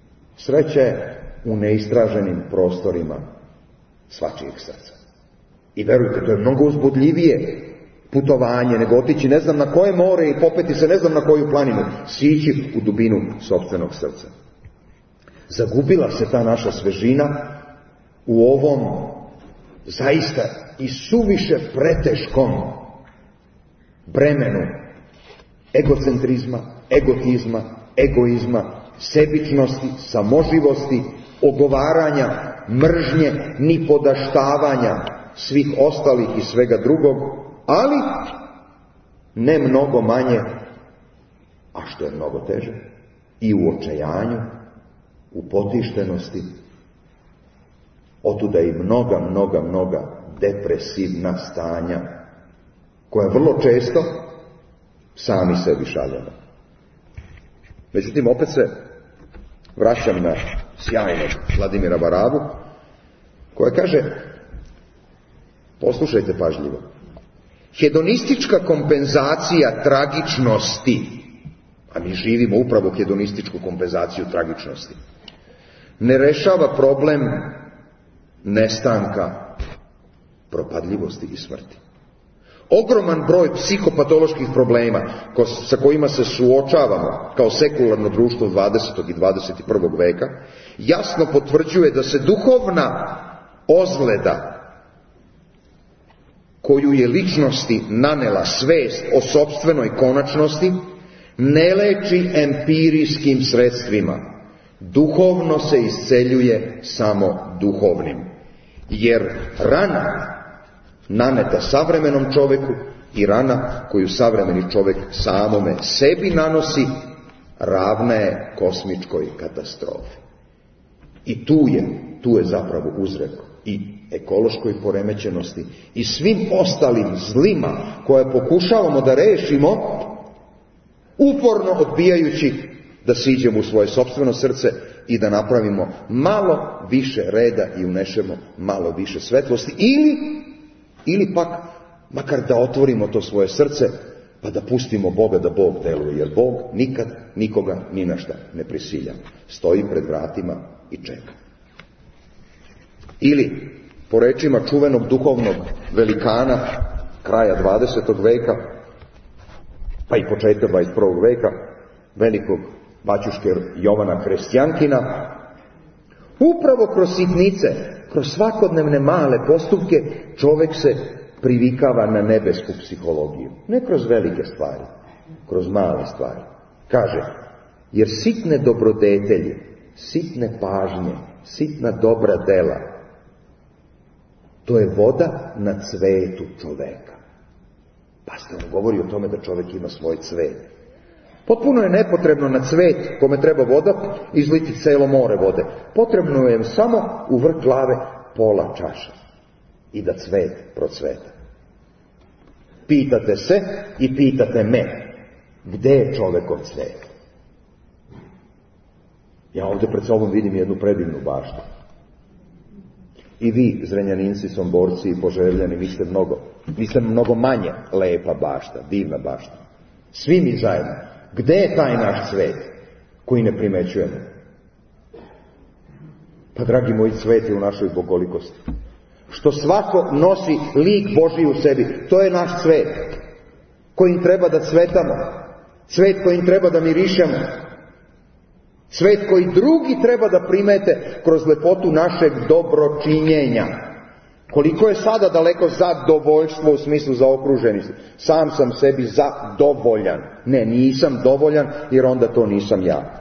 Sreća je u neistraženim prostorima svačijeg srca. I verujte, to je mnogo uzbudljivije putovanje nego otići ne znam na koje more i popeti se ne znam na koju planinu, sići u dubinu sopstvenog srca. Zagubila se ta naša svežina u ovom zaista i suviše preteškom bremenu egocentrizma, egotizma, egoizma, sebičnosti, samoživosti, ogovaranja, mržnje, nipodaštavanja svih ostalih i svega drugog, ali ne mnogo manje, a što je mnogo teže, i u očajanju, u potištenosti, otuda i mnoga, mnoga, mnoga depresivna stanja, koja vrlo često sami sebi šaljamo. Međutim, opet se vraćam na sjajnog Vladimira Barabu, koja kaže, poslušajte pažljivo, hedonistička kompenzacija tragičnosti, a mi živimo upravo hedonističku kompenzaciju tragičnosti, ne rešava problem nestanka, propadljivosti i smrti. Ogroman broj psihopatoloških problema sa kojima se suočavamo kao sekularno društvo dvadesetog i dvadeset i prvog veka jasno potvrđuje da se duhovna ozljeda koju je ličnosti nanela svest o sopstvenoj konačnosti ne leči empirijskim sredstvima. Duhovno se isceljuje samo duhovnim. Jer rana naneta savremenom čoveku i rana koju savremeni čovek samome sebi nanosi ravna je kosmičkoj katastrofi. I tu je, tu je zapravo uzrok i ekološkoj poremećenosti i svim ostalim zlima koje pokušavamo da rešimo, uporno odbijajući da siđemo u svoje sopstveno srce i da napravimo malo više reda i unešemo malo više svetlosti, ili, ili pak makar da otvorimo to svoje srce pa da pustimo Boga da Bog deluje, jer Bog nikad nikoga ni na šta ne prisilja. Stoji pred vratima i čeka. Ili, po rečima čuvenog duhovnog velikana kraja dvadesetog veka, pa i početka dvadeset prvog veka, velikog baćuške Jovana Krestjankina, upravo kroz sitnice, kroz svakodnevne male postupke, čovek se privikava na nebesku psihologiju. Ne kroz velike stvari, kroz male stvari. Kaže, jer sitne dobrodetelje, sitne pažnje, sitna dobra dela, to je voda na cvetu čoveka. Pa ste vam govori o tome da čovek ima svoj cvet. Potpuno je nepotrebno na cvet kome treba voda izliti celo more vode. Potrebno je samo u vrh glave pola čaše i da cvet procveta. Pitate se i pitate me, gde je čovekov cvet? Ja ovdje pred sobom vidim jednu predivnu baštu. I vi, Zrenjaninci, Somborci i Poželjani, vi ste mnogo, vi ste mnogo manje lepa bašta, divna bašta. Svi mi zajedno. Gde je taj naš cvet koji ne primećujemo? Pa, dragi moji, cvet je u našoj bogolikosti. Što svako nosi lik Božji u sebi, to je naš cvet kojim treba da cvetamo, cvet kojim treba da mirišemo, cvet koji drugi treba da primete kroz lepotu našeg dobročinjenja. Koliko je sada daleko zadovoljstvo u smislu zaokruženosti. Sam sam sebi zadovoljan. Ne, nisam dovoljan, jer onda to nisam ja.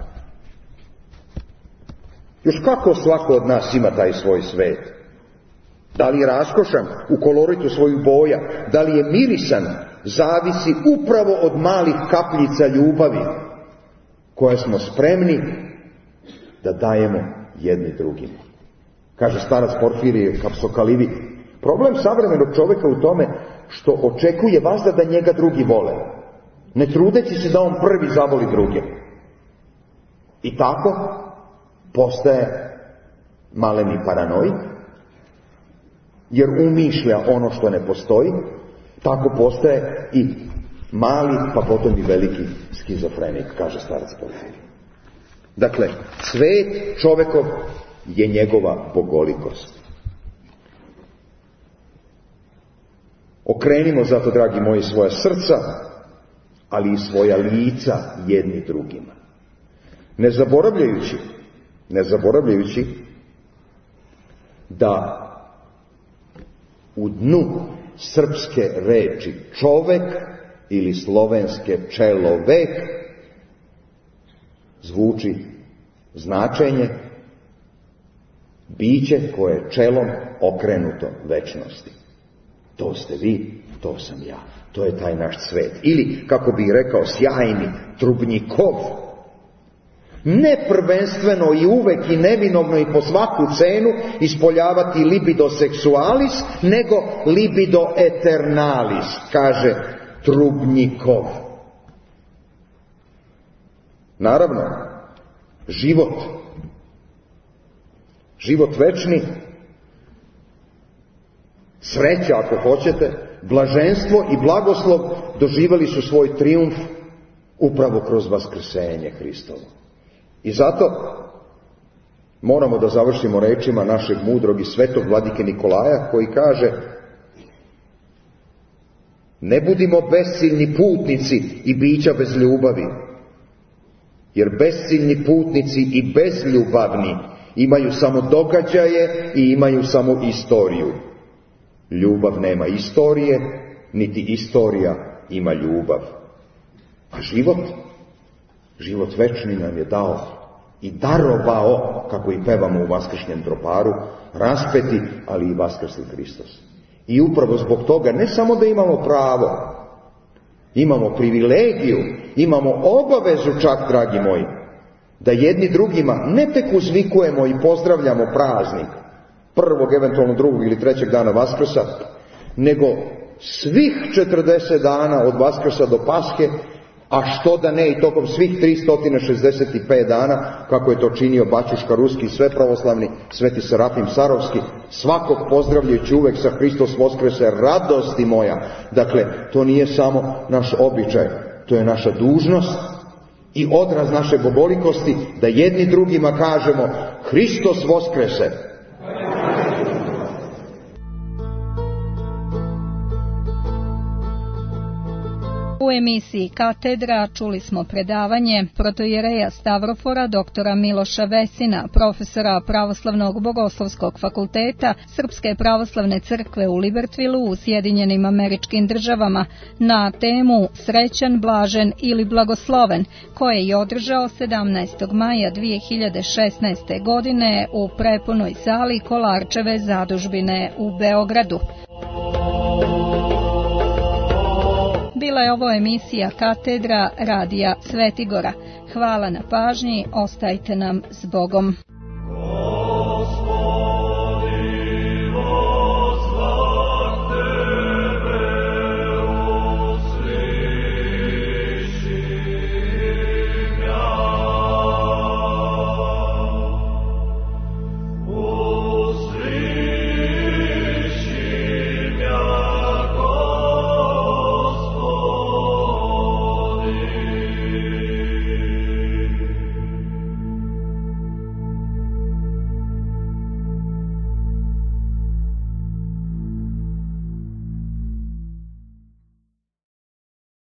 Još kako svako od nas ima taj svoj svet? Da li je raskošan u koloritu svojih boja? Da li je mirisan? Zavisi upravo od malih kapljica ljubavi koje smo spremni da dajemo jedni drugima. Kaže starac Porfirije Kapsokalivi, problem savremenog čovjeka u tome što očekuje vazda da njega drugi vole, ne trudeći se da on prvi zavoli druge. I tako postaje maleni paranoik, jer umišlja ono što ne postoji, tako postaje i mali, pa potom i veliki skizofrenik, kaže starac Porfirije. Dakle, cvet čovekov je njegova bogolikost. Okrenimo zato, dragi moji, svoja srca, ali i svoja lica jedni drugima. Ne zaboravljajući, ne zaboravljajući da u dnu srpske reči čovek ili slovenske čelovek zvuči značenje biće koje je čelom okrenuto večnosti. To ste vi, to sam ja. To je taj naš svet. Ili, kako bi rekao sjajni Trubnjikov, ne prvenstveno i uvek i neminovno i po svaku cenu ispoljavati libido sexualis, nego libido eternalis, kaže Trubnjikov. Naravno, život, život večni, sreća ako hoćete, blaženstvo i blagoslov doživjeli su svoj trijumf upravo kroz vaskrsenje Hristovo. I zato moramo da završimo rečima našeg mudrog i svetog vladike Nikolaja, koji kaže: ne budimo besciljni putnici i bića bez ljubavi, jer besciljni putnici i bezljubavni imaju samo događaje i imaju samo istoriju. Ljubav nema istorije, niti istorija ima ljubav. A život, život večni nam je dao i darovao, kako i pevamo u vaskršnjem troparu, raspeti, ali i vaskrsli Hristos. I upravo zbog toga ne samo da imamo pravo, imamo privilegiju, imamo obavezu čak, dragi moji, da jedni drugima ne tek uzvikujemo i pozdravljamo praznik prvog, eventualno drugog ili trećeg dana Vaskrsa, nego svih četrdeset dana od Vaskrsa do Paske, a što da ne i tokom svih tristo šezdeset pet dana, kako je to činio Bačuška Ruski i sve pravoslavni, Sveti Serafim Sarovski, svakog pozdravljajući uvek sa Hristos Voskrese, radosti moja. Dakle, to nije samo naš običaj, to je naša dužnost i odraz naše bogolikosti, da jedni drugima kažemo Hristos Voskrese. U emisiji Katedra čuli smo predavanje protoijereja Stavrofora doktora Miloša Vesina, profesora Pravoslavnog bogoslovskog fakulteta Srpske pravoslavne crkve u Libertvilu u Sjedinjenim Američkim Državama na temu Srećan, blažen ili blagosloven, koje je održao sedamnaestog maja dvije hiljade šesnaeste. godine u prepunoj sali Kolarčeve zadužbine u Beogradu. Bila je ovo emisija Katedra radija Svetigora. Hvala na pažnji, ostajte nam s Bogom.